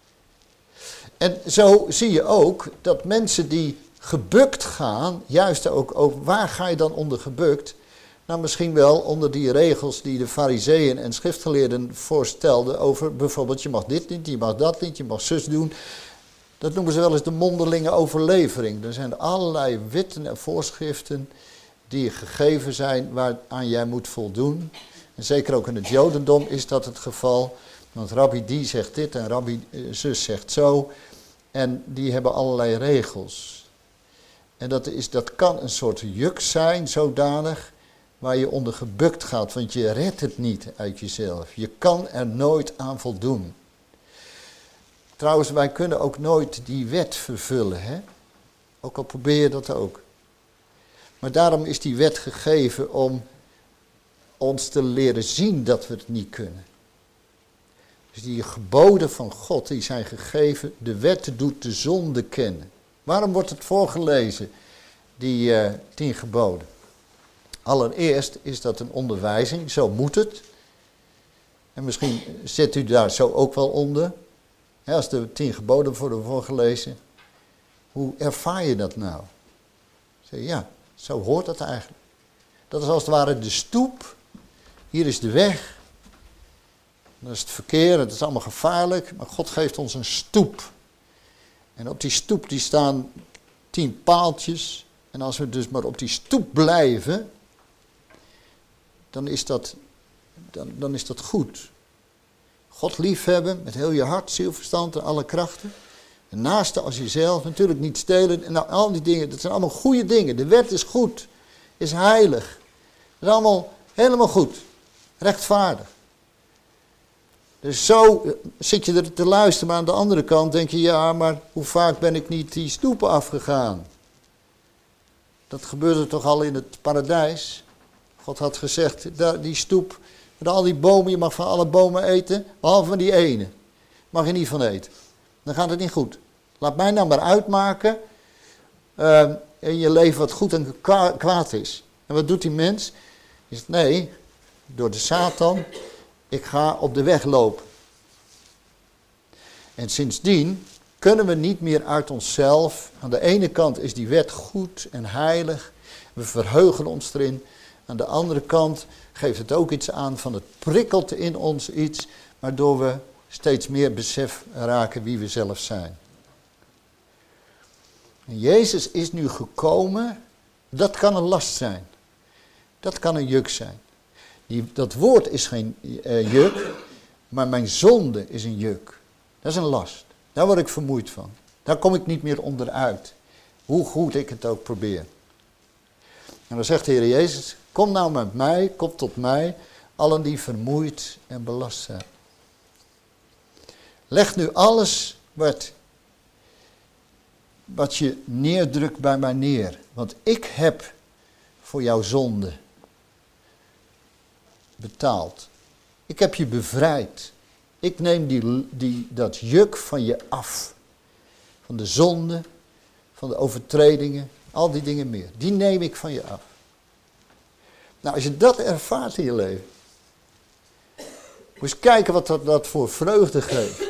Speaker 2: En zo zie je ook dat mensen die gebukt gaan, juist ook, ook waar ga je dan onder gebukt? Nou, misschien wel onder die regels die de farizeeën en schriftgeleerden voorstelden over bijvoorbeeld je mag dit niet, je mag dat niet, je mag zus doen. Dat noemen ze wel eens de mondelinge overlevering. Er zijn allerlei wetten en voorschriften die gegeven zijn waaraan jij moet voldoen. En zeker ook in het Jodendom is dat het geval. Want rabbi die zegt dit en rabbi zus zegt zo. En die hebben allerlei regels. En dat, is, dat kan een soort juk zijn, zodanig, waar je onder gebukt gaat. Want je redt het niet uit jezelf. Je kan er nooit aan voldoen. Trouwens, wij kunnen ook nooit die wet vervullen, hè? Ook al probeer je dat ook. Maar daarom is die wet gegeven om ons te leren zien dat we het niet kunnen. Dus die geboden van God, die zijn gegeven, de wet doet de zonde kennen. Waarom wordt het voorgelezen, die uh, tien geboden? Allereerst is dat een onderwijzing, zo moet het. En misschien zit u daar zo ook wel onder. He, als de tien geboden worden voorgelezen, hoe ervaar je dat nou? Zeg je, ja, zo hoort dat eigenlijk. Dat is als het ware de stoep. Hier is de weg. Dat is het verkeer, het is allemaal gevaarlijk. Maar God geeft ons een stoep. En op die stoep die staan tien paaltjes. En als we dus maar op die stoep blijven, dan is dat, dan, dan is dat goed. God liefhebben met heel je hart, ziel, verstand en alle krachten. En naaste als jezelf, natuurlijk niet stelen. En nou, al die dingen, dat zijn allemaal goede dingen. De wet is goed, is heilig. Dat is allemaal helemaal goed, rechtvaardig. Dus zo zit je er te luisteren, maar aan de andere kant denk je, ja, maar hoe vaak ben ik niet die stoepen afgegaan? Dat gebeurde toch al in het paradijs? God had gezegd, die stoep, met al die bomen, je mag van alle bomen eten, behalve van die ene. Mag je niet van eten. Dan gaat het niet goed. Laat mij nou maar uitmaken uh, in je leven wat goed en kwaad is. En wat doet die mens? Hij zegt, nee, door de Satan, ik ga op de weg lopen. En sindsdien kunnen we niet meer uit onszelf. Aan de ene kant is die wet goed en heilig. We verheugen ons erin. Aan de andere kant geeft het ook iets aan van het prikkelt in ons iets, waardoor we steeds meer besef raken wie we zelf zijn. En Jezus is nu gekomen, dat kan een last zijn. Dat kan een juk zijn. Die, dat woord is geen uh, juk, maar mijn zonde is een juk. Dat is een last. Daar word ik vermoeid van. Daar kom ik niet meer onderuit. Hoe goed ik het ook probeer. En dan zegt de Heer Jezus, kom nou met mij, kom tot mij, allen die vermoeid en belast zijn. Leg nu alles wat, wat je neerdrukt bij mij neer. Want ik heb voor jouw zonde betaald. Ik heb je bevrijd. Ik neem die, die, dat juk van je af. Van de zonde, van de overtredingen, al die dingen meer. Die neem ik van je af. Nou, als je dat ervaart in je leven, moet je eens kijken wat dat, dat voor vreugde geeft.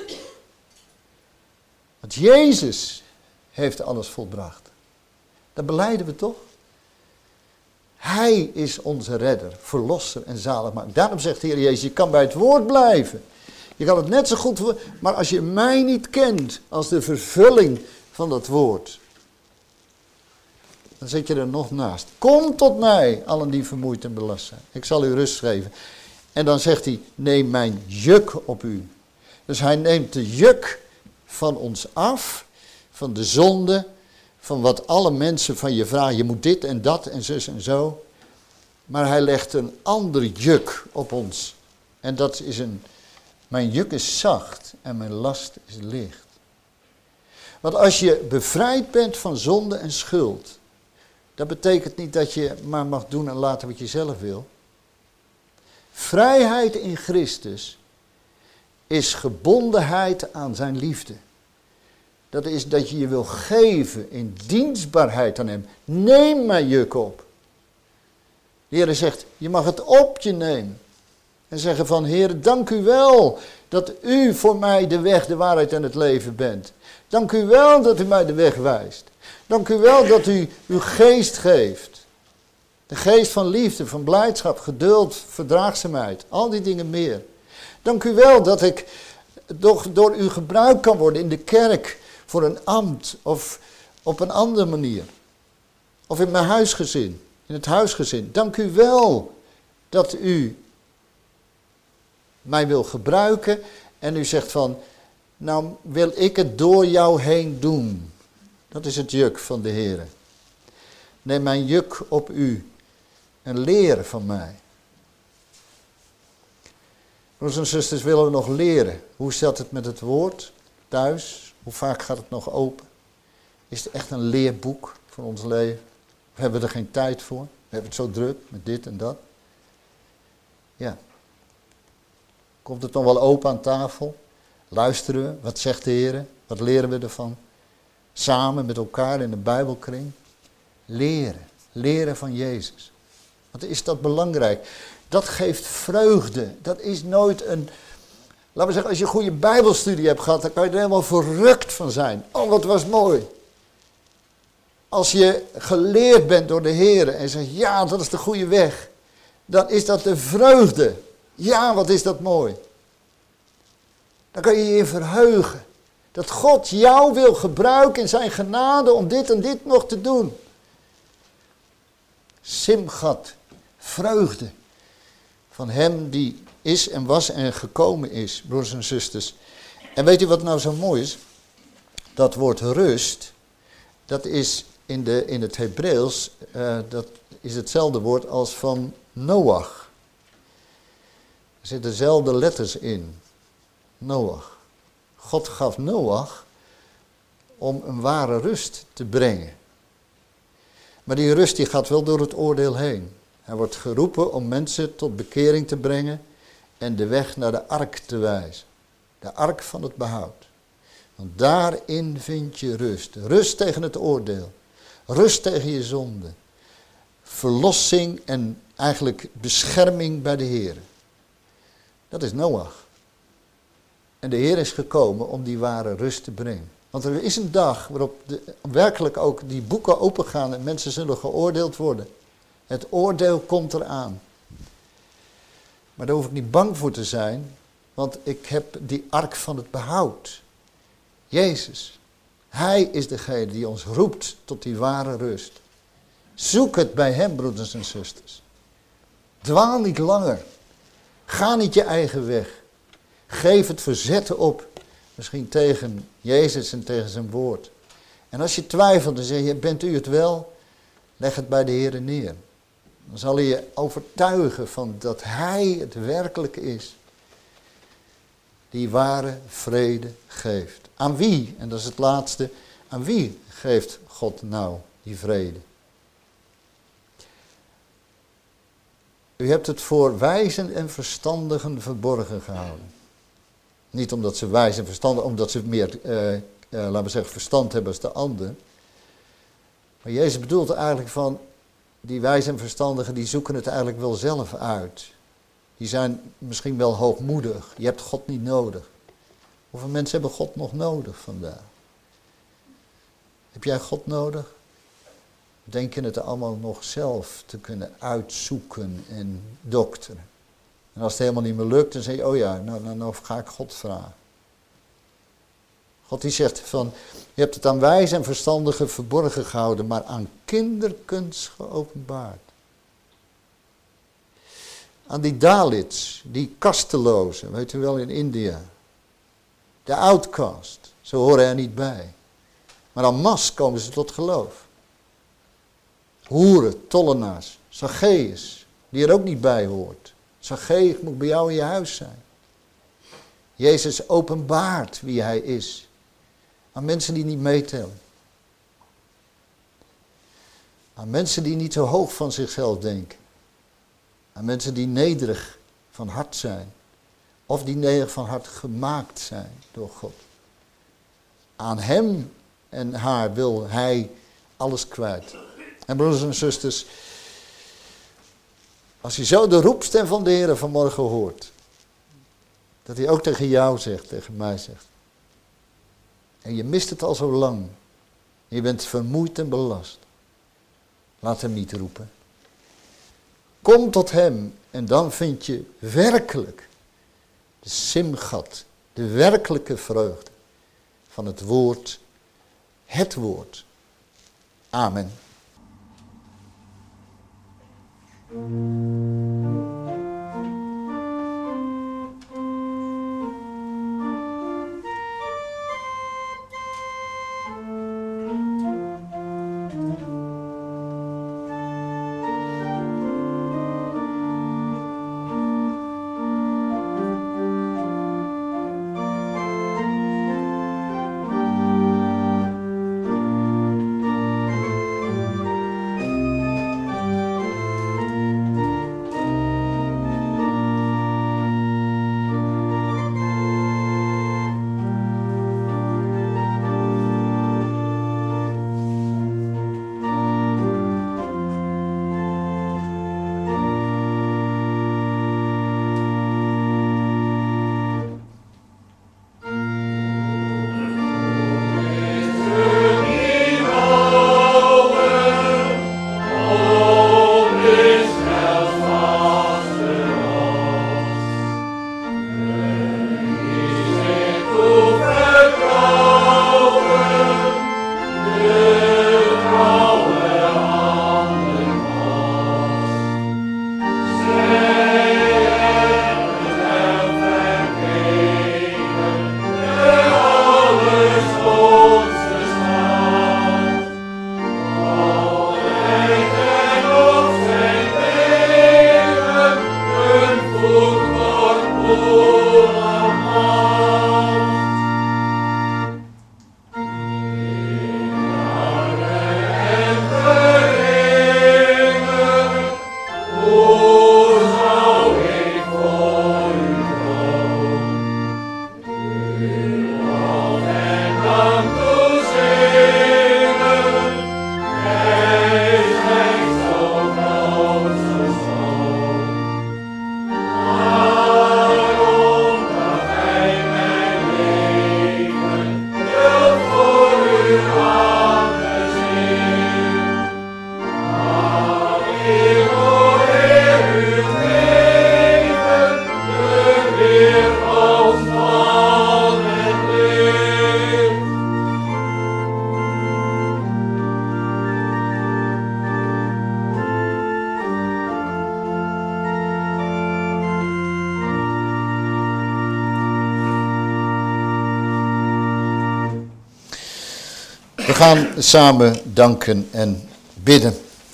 Speaker 2: Want Jezus heeft alles volbracht. Dat belijden we toch? Hij is onze redder, verlosser en zaligmaker. Daarom zegt de Heer Jezus, je kan bij het woord blijven. Je kan het net zo goed, maar als je mij niet kent als de vervulling van dat woord, dan zit je er nog naast. Kom tot mij, allen die vermoeid en belast zijn. Ik zal u rust geven. En dan zegt hij, neem mijn juk op u. Dus hij neemt de juk van ons af, van de zonde, van wat alle mensen van je vragen. Je moet dit en dat en zus en zo. Maar hij legt een ander juk op ons. En dat is een, mijn juk is zacht en mijn last is licht. Want als je bevrijd bent van zonde en schuld, dat betekent niet dat je maar mag doen en laten wat je zelf wil. Vrijheid in Christus is gebondenheid aan zijn liefde. Dat is dat je je wil geven in dienstbaarheid aan hem. Neem mijn juk op. De Heer zegt, je mag het op je nemen. En zeggen van, Heer, dank u wel dat u voor mij de weg, de waarheid en het leven bent. Dank u wel dat u mij de weg wijst. Dank u wel dat u uw geest geeft. De geest van liefde, van blijdschap, geduld, verdraagzaamheid. Al die dingen meer. Dank u wel dat ik door, door u gebruikt kan worden in de kerk voor een ambt of op een andere manier. Of in mijn huisgezin, in het huisgezin. Dank u wel dat u mij wil gebruiken en u zegt van, nou wil ik het door jou heen doen. Dat is het juk van de Heer. Neem mijn juk op u en leer van mij. Broers en zusters, willen we nog leren? Hoe staat het met het woord thuis? Hoe vaak gaat het nog open? Is het echt een leerboek voor ons leven? Of hebben we er geen tijd voor? We hebben het zo druk met dit en dat. Ja. Komt het nog wel open aan tafel? Luisteren we? Wat zegt de Heer? Wat leren we ervan? Samen met elkaar in de Bijbelkring. Leren. Leren van Jezus. Wat is dat belangrijk? Dat geeft vreugde. Dat is nooit een... Laten we zeggen, als je een goede Bijbelstudie hebt gehad, dan kan je er helemaal verrukt van zijn. Oh, wat was mooi. Als je geleerd bent door de Heer en zegt, ja, dat is de goede weg. Dan is dat de vreugde. Ja, wat is dat mooi. Dan kan je je verheugen. Dat God jou wil gebruiken in zijn genade om dit en dit nog te doen. Simchat, vreugde. Van hem die is en was en gekomen is, broers en zusters. En weet u wat nou zo mooi is? Dat woord rust, dat is in, de, in het Hebreeuws, uh, dat is hetzelfde woord als van Noach. Er zitten dezelfde letters in. Noach. God gaf Noach om een ware rust te brengen. Maar die rust die gaat wel door het oordeel heen. Hij wordt geroepen om mensen tot bekering te brengen en de weg naar de ark te wijzen. De ark van het behoud. Want daarin vind je rust. Rust tegen het oordeel. Rust tegen je zonde. Verlossing en eigenlijk bescherming bij de Heer. Dat is Noach. En de Heer is gekomen om die ware rust te brengen. Want er is een dag waarop de, werkelijk ook die boeken opengaan en mensen zullen geoordeeld worden. Het oordeel komt eraan. Maar daar hoef ik niet bang voor te zijn, want ik heb die ark van het behoud. Jezus. Hij is degene die ons roept tot die ware rust. Zoek het bij hem, broeders en zusters. Dwaal niet langer. Ga niet je eigen weg. Geef het verzetten op. Misschien tegen Jezus en tegen zijn woord. En als je twijfelt, dan zeg je, bent u het wel? Leg het bij de Heer neer. Dan zal hij je overtuigen van dat hij het werkelijk is. Die ware vrede geeft. Aan wie? En dat is het laatste. Aan wie geeft God nou die vrede? U hebt het voor wijzen en verstandigen verborgen gehouden. Niet omdat ze wijs en verstandig, omdat ze meer, uh, uh, laten we zeggen, verstand hebben als de ander. Maar Jezus bedoelt eigenlijk van, die wijs en verstandigen, die zoeken het eigenlijk wel zelf uit. Die zijn misschien wel hoogmoedig. Je hebt God niet nodig. Hoeveel mensen hebben God nog nodig vandaag? Heb jij God nodig? Denk je het allemaal nog zelf te kunnen uitzoeken en dokteren? En als het helemaal niet meer lukt, dan zeg je, oh ja, nou, nou, nou ga ik God vragen. God die zegt van, je hebt het aan wijs en verstandigen verborgen gehouden, maar aan kinderkens geopenbaard. Aan die Dalits, die kastelozen, weet u wel, in India. De outcast, ze horen er niet bij. Maar aan mas komen ze tot geloof. Hoeren, tollenaars, Zacchaeus, die er ook niet bij hoort. Zacchaeus, ik moet bij jou in je huis zijn. Jezus openbaart wie hij is. Aan mensen die niet meetellen. Aan mensen die niet zo hoog van zichzelf denken. Aan mensen die nederig van hart zijn. Of die nederig van hart gemaakt zijn door God. Aan hem en haar wil hij alles kwijt. En broeders en zusters, Als je zo de roepstem van de Heer vanmorgen hoort, dat hij ook tegen jou zegt, tegen mij zegt. En je mist het al zo lang. Je bent vermoeid en belast. Laat hem niet roepen. Kom tot hem en dan vind je werkelijk de simgat, de werkelijke vreugde van het woord, het woord. Amen. We gaan samen danken en bidden.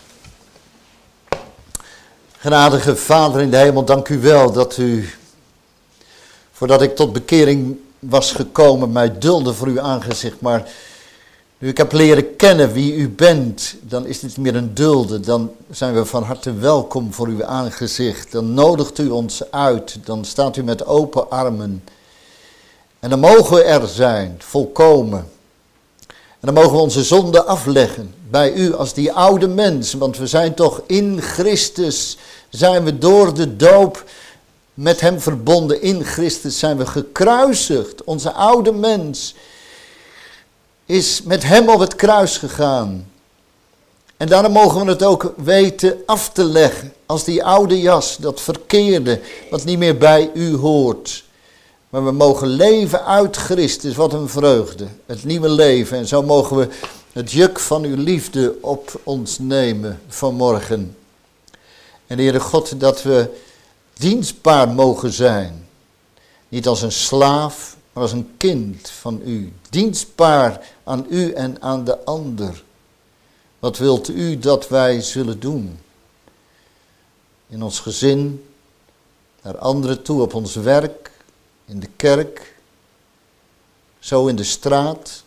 Speaker 2: Genadige Vader in de hemel, dank u wel dat u, voordat ik tot bekering was gekomen, mij dulde voor uw aangezicht. Maar nu ik heb leren kennen wie u bent, dan is dit niet meer een dulde. Dan zijn we van harte welkom voor uw aangezicht. Dan nodigt u ons uit, dan staat u met open armen. En dan mogen we er zijn, volkomen. En dan mogen we onze zonde afleggen bij u als die oude mens. Want we zijn toch in Christus, zijn we door de doop met hem verbonden. In Christus zijn we gekruisigd. Onze oude mens is met hem op het kruis gegaan. En daarom mogen we het ook weten af te leggen. Als die oude jas, dat verkeerde, wat niet meer bij u hoort. Maar we mogen leven uit Christus, wat een vreugde. Het nieuwe leven. En zo mogen we het juk van uw liefde op ons nemen vanmorgen. En Heere God, dat we dienstbaar mogen zijn. Niet als een slaaf, maar als een kind van u. Dienstbaar aan u en aan de ander. Wat wilt u dat wij zullen doen? In ons gezin, naar anderen toe, op ons werk, in de kerk, zo in de straat.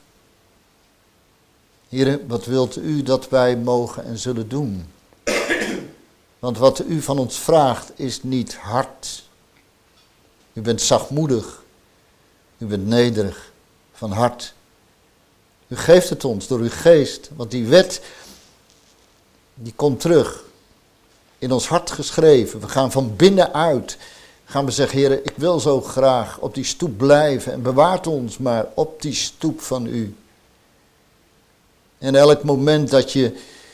Speaker 2: Heere, wat wilt u dat wij mogen en zullen doen? Want wat u van ons vraagt is niet hard. U bent zachtmoedig. U bent nederig van hart. U geeft het ons door uw geest. Want die wet, die komt terug. in ons hart geschreven. We gaan van binnenuit, gaan we zeggen, Heer, ik wil zo graag op die stoep blijven en bewaart ons maar op die stoep van u. En elk moment dat je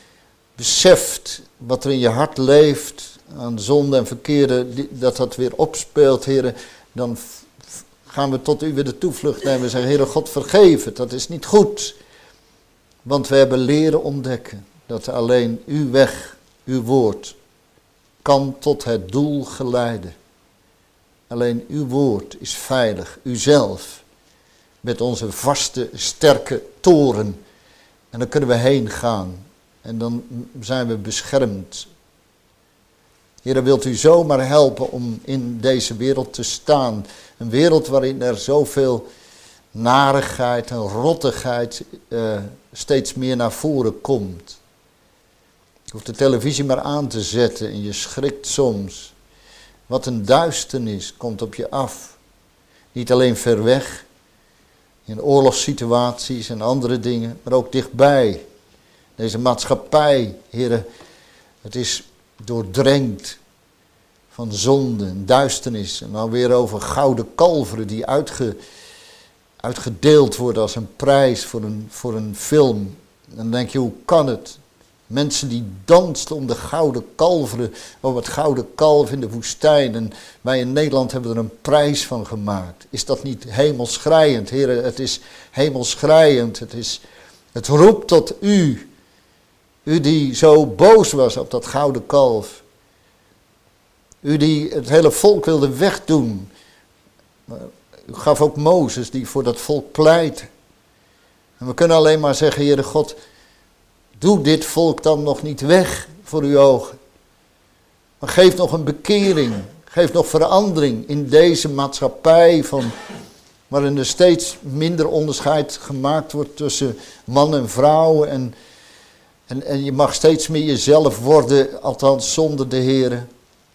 Speaker 2: beseft wat er in je hart leeft aan zonde en verkeerde, dat dat weer opspeelt, Heer, dan gaan we tot u weer de toevlucht nemen en zeggen, Heere God, vergeef het, dat is niet goed. Want we hebben leren ontdekken dat alleen uw weg, uw woord, kan tot het doel geleiden. Alleen uw woord is veilig, uzelf, met onze vaste, sterke toren. En dan kunnen we heen gaan en dan zijn we beschermd. Heere, wilt u zomaar helpen om in deze wereld te staan. Een wereld waarin er zoveel narigheid en rottigheid uh, steeds meer naar voren komt. Je hoeft de televisie maar aan te zetten en je schrikt soms. Wat een duisternis komt op je af. Niet alleen ver weg, in oorlogssituaties en andere dingen, maar ook dichtbij. Deze maatschappij, Heere, het is doordrenkt van zonde en duisternis. En dan weer over gouden kalveren die uitge, uitgedeeld worden als een prijs voor een, voor een film. Dan denk je, hoe kan het? Mensen die dansten om de gouden kalveren, over het gouden kalf in de woestijn. En wij in Nederland hebben er een prijs van gemaakt. Is dat niet hemelschreiend? Heren, het is hemelschreiend. Het, is, het roept tot u. U die zo boos was op dat gouden kalf. U die het hele volk wilde wegdoen. U gaf ook Mozes die voor dat volk pleitte. En we kunnen alleen maar zeggen, Heere God, doe dit volk dan nog niet weg voor uw ogen. Maar geef nog een bekering. Geef nog verandering in deze maatschappij van, waarin er steeds minder onderscheid gemaakt wordt tussen man en vrouw. En, en, en je mag steeds meer jezelf worden, althans zonder de Heere.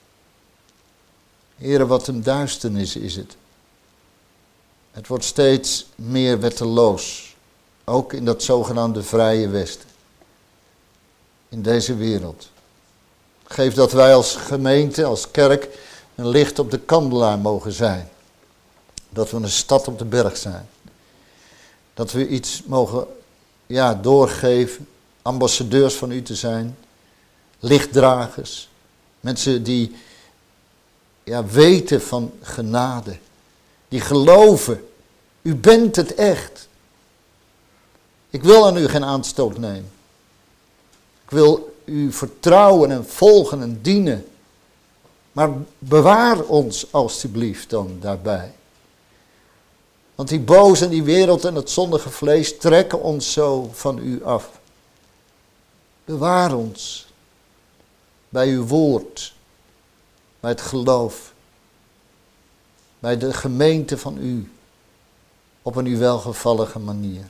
Speaker 2: Heere, wat een duisternis is het. Het wordt steeds meer wetteloos. Ook in dat zogenaamde vrije Westen. In deze wereld. Geef dat wij als gemeente, als kerk, een licht op de kandelaar mogen zijn. Dat we een stad op de berg zijn. Dat we iets mogen ja, doorgeven. Ambassadeurs van u te zijn. Lichtdragers. Mensen die ja, weten van genade. Die geloven. U bent het echt. Ik wil aan u geen aanstoot nemen. Ik wil u vertrouwen en volgen en dienen. Maar bewaar ons alstublieft dan daarbij. Want die boze en die wereld en het zondige vlees trekken ons zo van u af. Bewaar ons bij uw woord, bij het geloof, bij de gemeente van u, op een u welgevallige manier.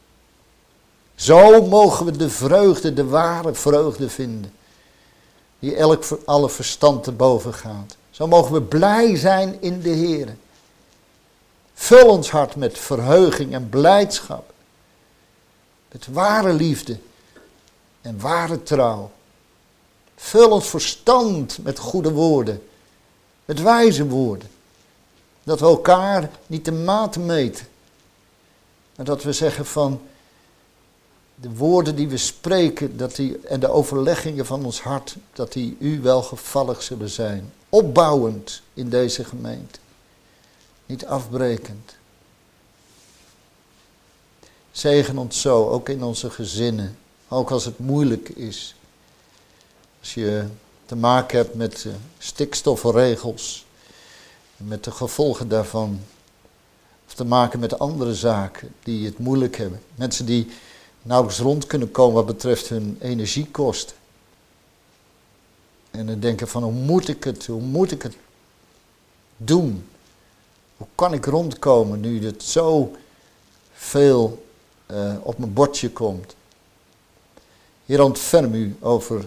Speaker 2: Zo mogen we de vreugde, de ware vreugde vinden, die elk alle verstand te boven gaat. Zo mogen we blij zijn in de Heer. Vul ons hart met verheuging en blijdschap, met ware liefde en ware trouw. Vul ons verstand met goede woorden, met wijze woorden. Dat we elkaar niet de maat meten, maar dat we zeggen van de woorden die we spreken dat die, en de overleggingen van ons hart, dat die u welgevallig zullen zijn. Opbouwend in deze gemeente, niet afbrekend. Zegen ons zo, ook in onze gezinnen, ook als het moeilijk is. Als je te maken hebt met uh, stikstofregels, met de gevolgen daarvan. Of te maken met andere zaken die het moeilijk hebben. Mensen die nauwelijks rond kunnen komen wat betreft hun energiekosten. En dan denken van hoe moet ik het, hoe moet ik het doen? Hoe kan ik rondkomen nu het zo veel uh, op mijn bordje komt? Heer, ontferm u over,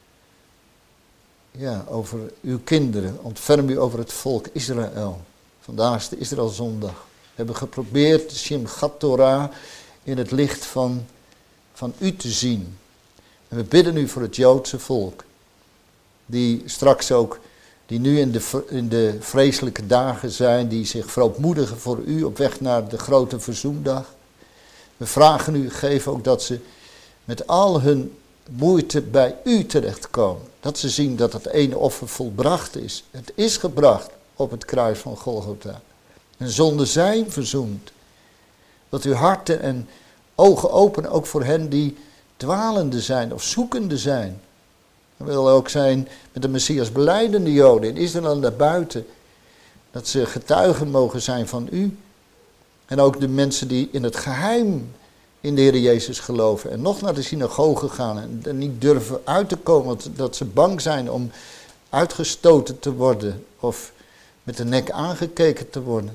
Speaker 2: ja, over uw kinderen. Ontferm u over het volk Israël. Vandaag is de Israëlzondag. We hebben geprobeerd de Simchat Torah in het licht van, van u te zien. En we bidden u voor het Joodse volk. die straks ook, die nu in de, in de vreselijke dagen zijn, die zich verootmoedigen voor u op weg naar de grote verzoendag. We vragen u, geef ook dat ze met al hun moeite bij u terechtkomen. Dat ze zien dat het ene offer volbracht is. Het is gebracht op het kruis van Golgotha. En zonden zijn verzoend. Dat uw harten en ogen openen ook voor hen die dwalende zijn of zoekende zijn. Dat wil ook zijn met de Messias belijdende Joden in Israël en daarbuiten. Dat ze getuigen mogen zijn van u. En ook de mensen die in het geheim in de Heer Jezus geloven. En nog naar de synagoge gaan en er niet durven uit te komen. Want dat ze bang zijn om uitgestoten te worden. Of met de nek aangekeken te worden.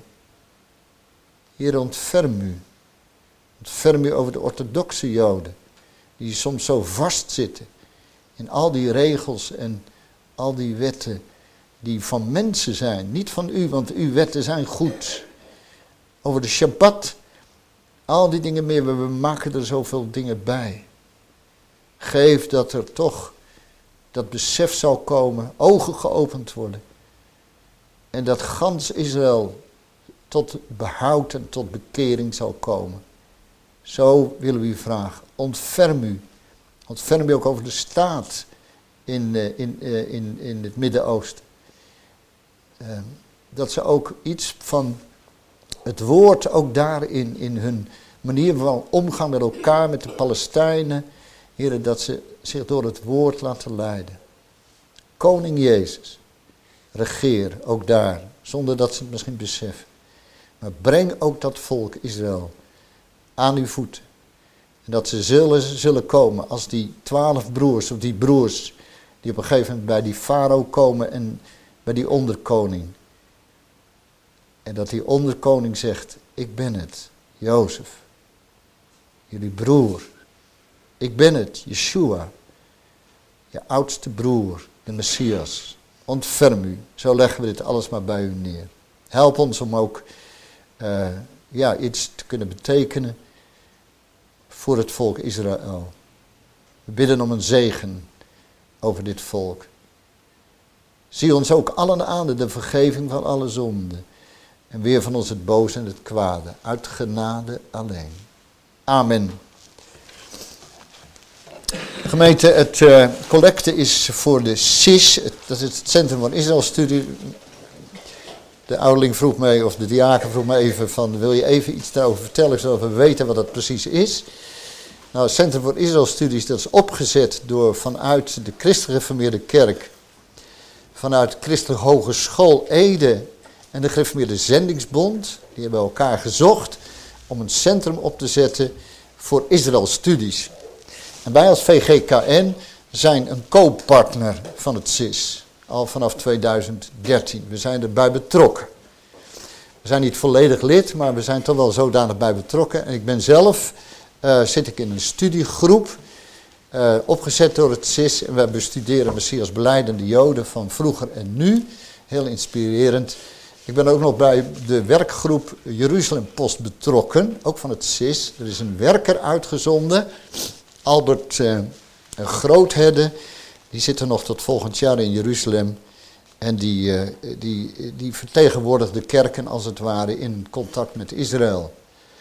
Speaker 2: Heer, ontferm u. Ontferm u over de orthodoxe Joden. Die soms zo vastzitten. In al die regels en al die wetten. Die van mensen zijn. Niet van u, want uw wetten zijn goed. Over de Shabbat. Al die dingen meer. We maken er zoveel dingen bij. Geef dat er toch dat besef zal komen. Ogen geopend worden. En dat gans Israël tot behoud en tot bekering zal komen. Zo willen we u vragen. Ontferm u. Ontferm u ook over de staat in, in, in, in het Midden-Oosten. Uh, dat ze ook iets van het woord ook daarin, in hun manier van omgang met elkaar, met de Palestijnen. Heren, dat ze zich door het woord laten leiden. Koning Jezus, regeer ook daar, zonder dat ze het misschien beseffen. Maar breng ook dat volk Israël aan uw voeten. En dat ze zullen, zullen komen als die twaalf broers, of die broers, die op een gegeven moment bij die farao komen en bij die onderkoning. En dat die onderkoning zegt, ik ben het, Jozef, jullie broer. Ik ben het, Yeshua, je oudste broer, de Messias. Ontferm u, zo leggen we dit alles maar bij u neer. Help ons om ook uh, ja, iets te kunnen betekenen voor het volk Israël. We bidden om een zegen over dit volk. Zie ons ook allen aan de vergeving van alle zonden. En weer van ons het boze en het kwade. Uit genade alleen. Amen. Gemeente, het uh, collecte is voor de S I S. Het, dat is het Centrum van Israël-studie. De ouderling vroeg mij, of de diaken vroeg mij even van, wil je even iets daarover vertellen, zodat we weten wat dat precies is. Nou, het Centrum voor Israël-studies, dat is opgezet door vanuit de Christelijk Gereformeerde Kerk, vanuit de Christelijke Hogeschool Ede en de Gereformeerde Zendingsbond. Die hebben elkaar gezocht om een centrum op te zetten voor Israël-studies. En wij als V G K N zijn een co-partner van het S I S, al vanaf tweeduizend dertien. We zijn erbij betrokken. We zijn niet volledig lid, maar we zijn toch wel zodanig bij betrokken. En ik ben zelf, uh, zit ik in een studiegroep, uh, opgezet door het S I S. En wij bestuderen Messias belijdende Joden van vroeger en nu. Heel inspirerend. Ik ben ook nog bij de werkgroep Jeruzalem Post betrokken, ook van het S I S. Er is een werker uitgezonden, Albert uh, Grootherde. Die zit er nog tot volgend jaar in Jeruzalem. En die, uh, die, die vertegenwoordigt de kerken als het ware in contact met Israël.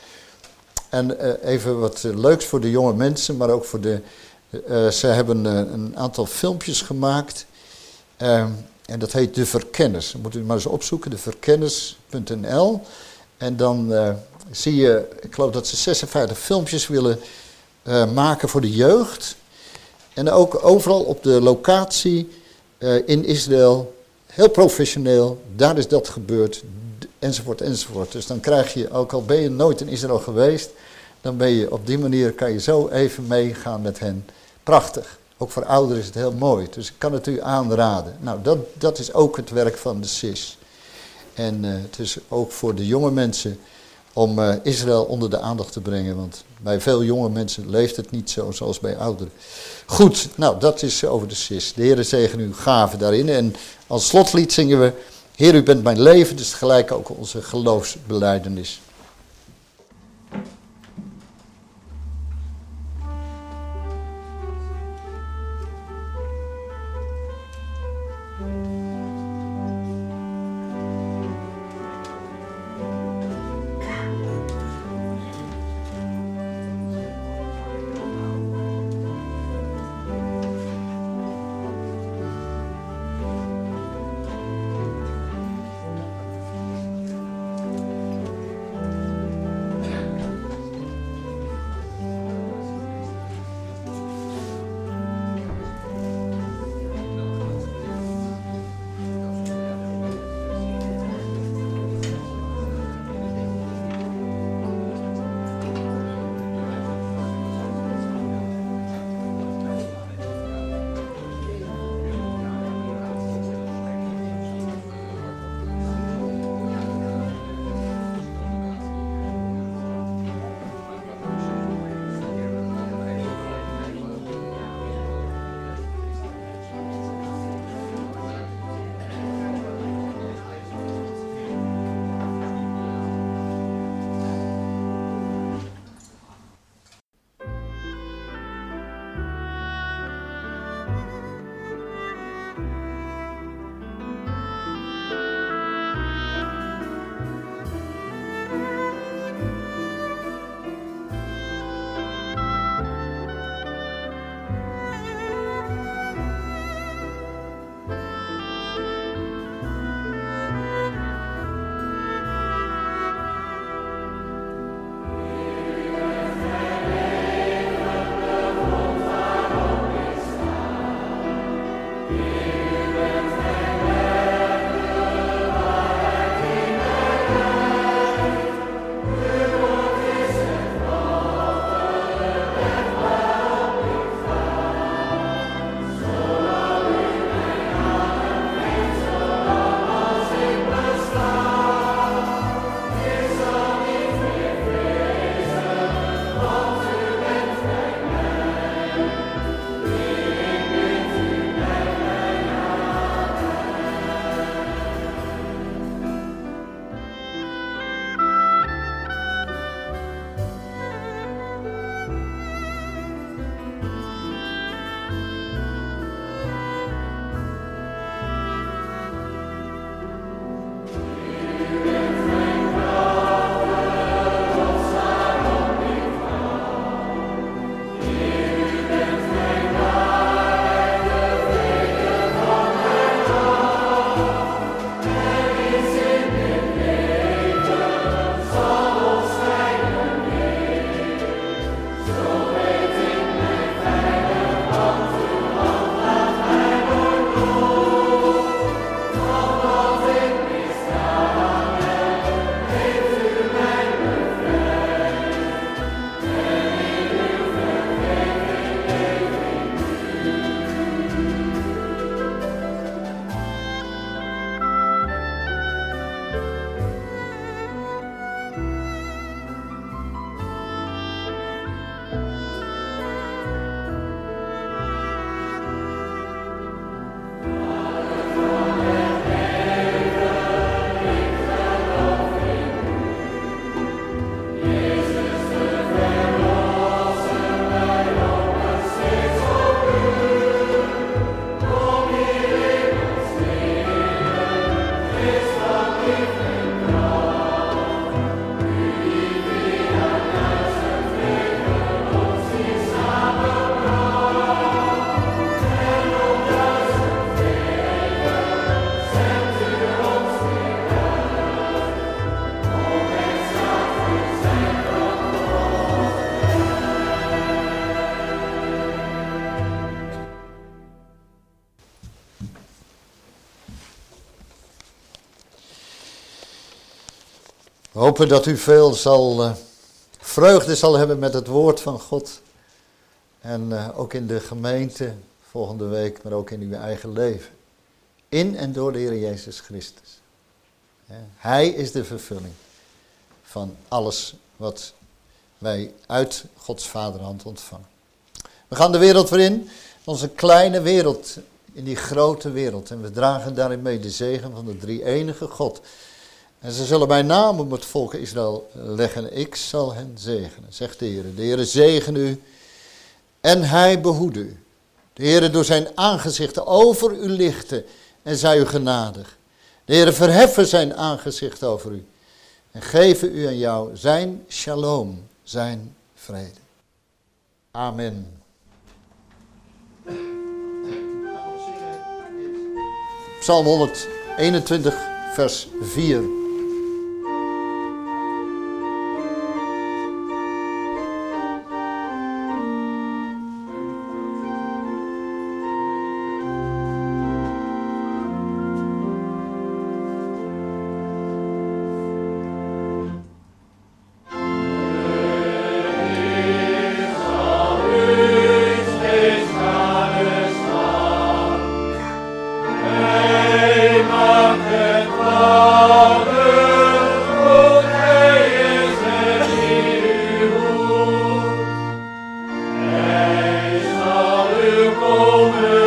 Speaker 2: En uh, even wat uh, leuks voor de jonge mensen, maar ook voor de... Uh, ze hebben uh, een aantal filmpjes gemaakt. Uh, en dat heet De Verkenners. Dan moet u maar eens opzoeken, de verkenners punt n l. En dan uh, zie je, ik geloof dat ze zesenvijftig filmpjes willen uh, maken voor de jeugd. En ook overal op de locatie uh, in Israël, heel professioneel, daar is dat gebeurd, enzovoort, enzovoort. Dus dan krijg je, ook al ben je nooit in Israël geweest, dan ben je op die manier, kan je zo even meegaan met hen. Prachtig. Ook voor ouderen is het heel mooi. Dus ik kan het u aanraden. Nou, dat, dat is ook het werk van de S I S. En uh, het is ook voor de jonge mensen om uh, Israël onder de aandacht te brengen. Want bij veel jonge mensen leeft het niet zo zoals bij ouderen. Goed, nou dat is over de S I S. De Heer zegen u gaven daarin. En als slotlied zingen we, Heer u bent mijn leven. Dus tegelijk ook onze geloofsbelijdenis. We hopen dat u veel zal, uh, vreugde zal hebben met het woord van God. En uh, ook in de gemeente volgende week, maar ook in uw eigen leven. In en door de Heer Jezus Christus. Ja, Hij is de vervulling van alles wat wij uit Gods vaderhand ontvangen. We gaan de wereld weer in, onze kleine wereld, in die grote wereld. En we dragen daarin mee de zegen van de drie-enige God. En ze zullen mijn naam op het volk Israël leggen. Ik zal hen zegenen, zegt de Heer. De Heer zegen u en hij behoede u. De Heer door zijn aangezicht over u lichten en zij u genadig. De Heere verheffen zijn aangezicht over u en geven u en jou zijn shalom, zijn vrede. Amen. Psalm honderdeenentwintig, vers vier.
Speaker 4: Amen.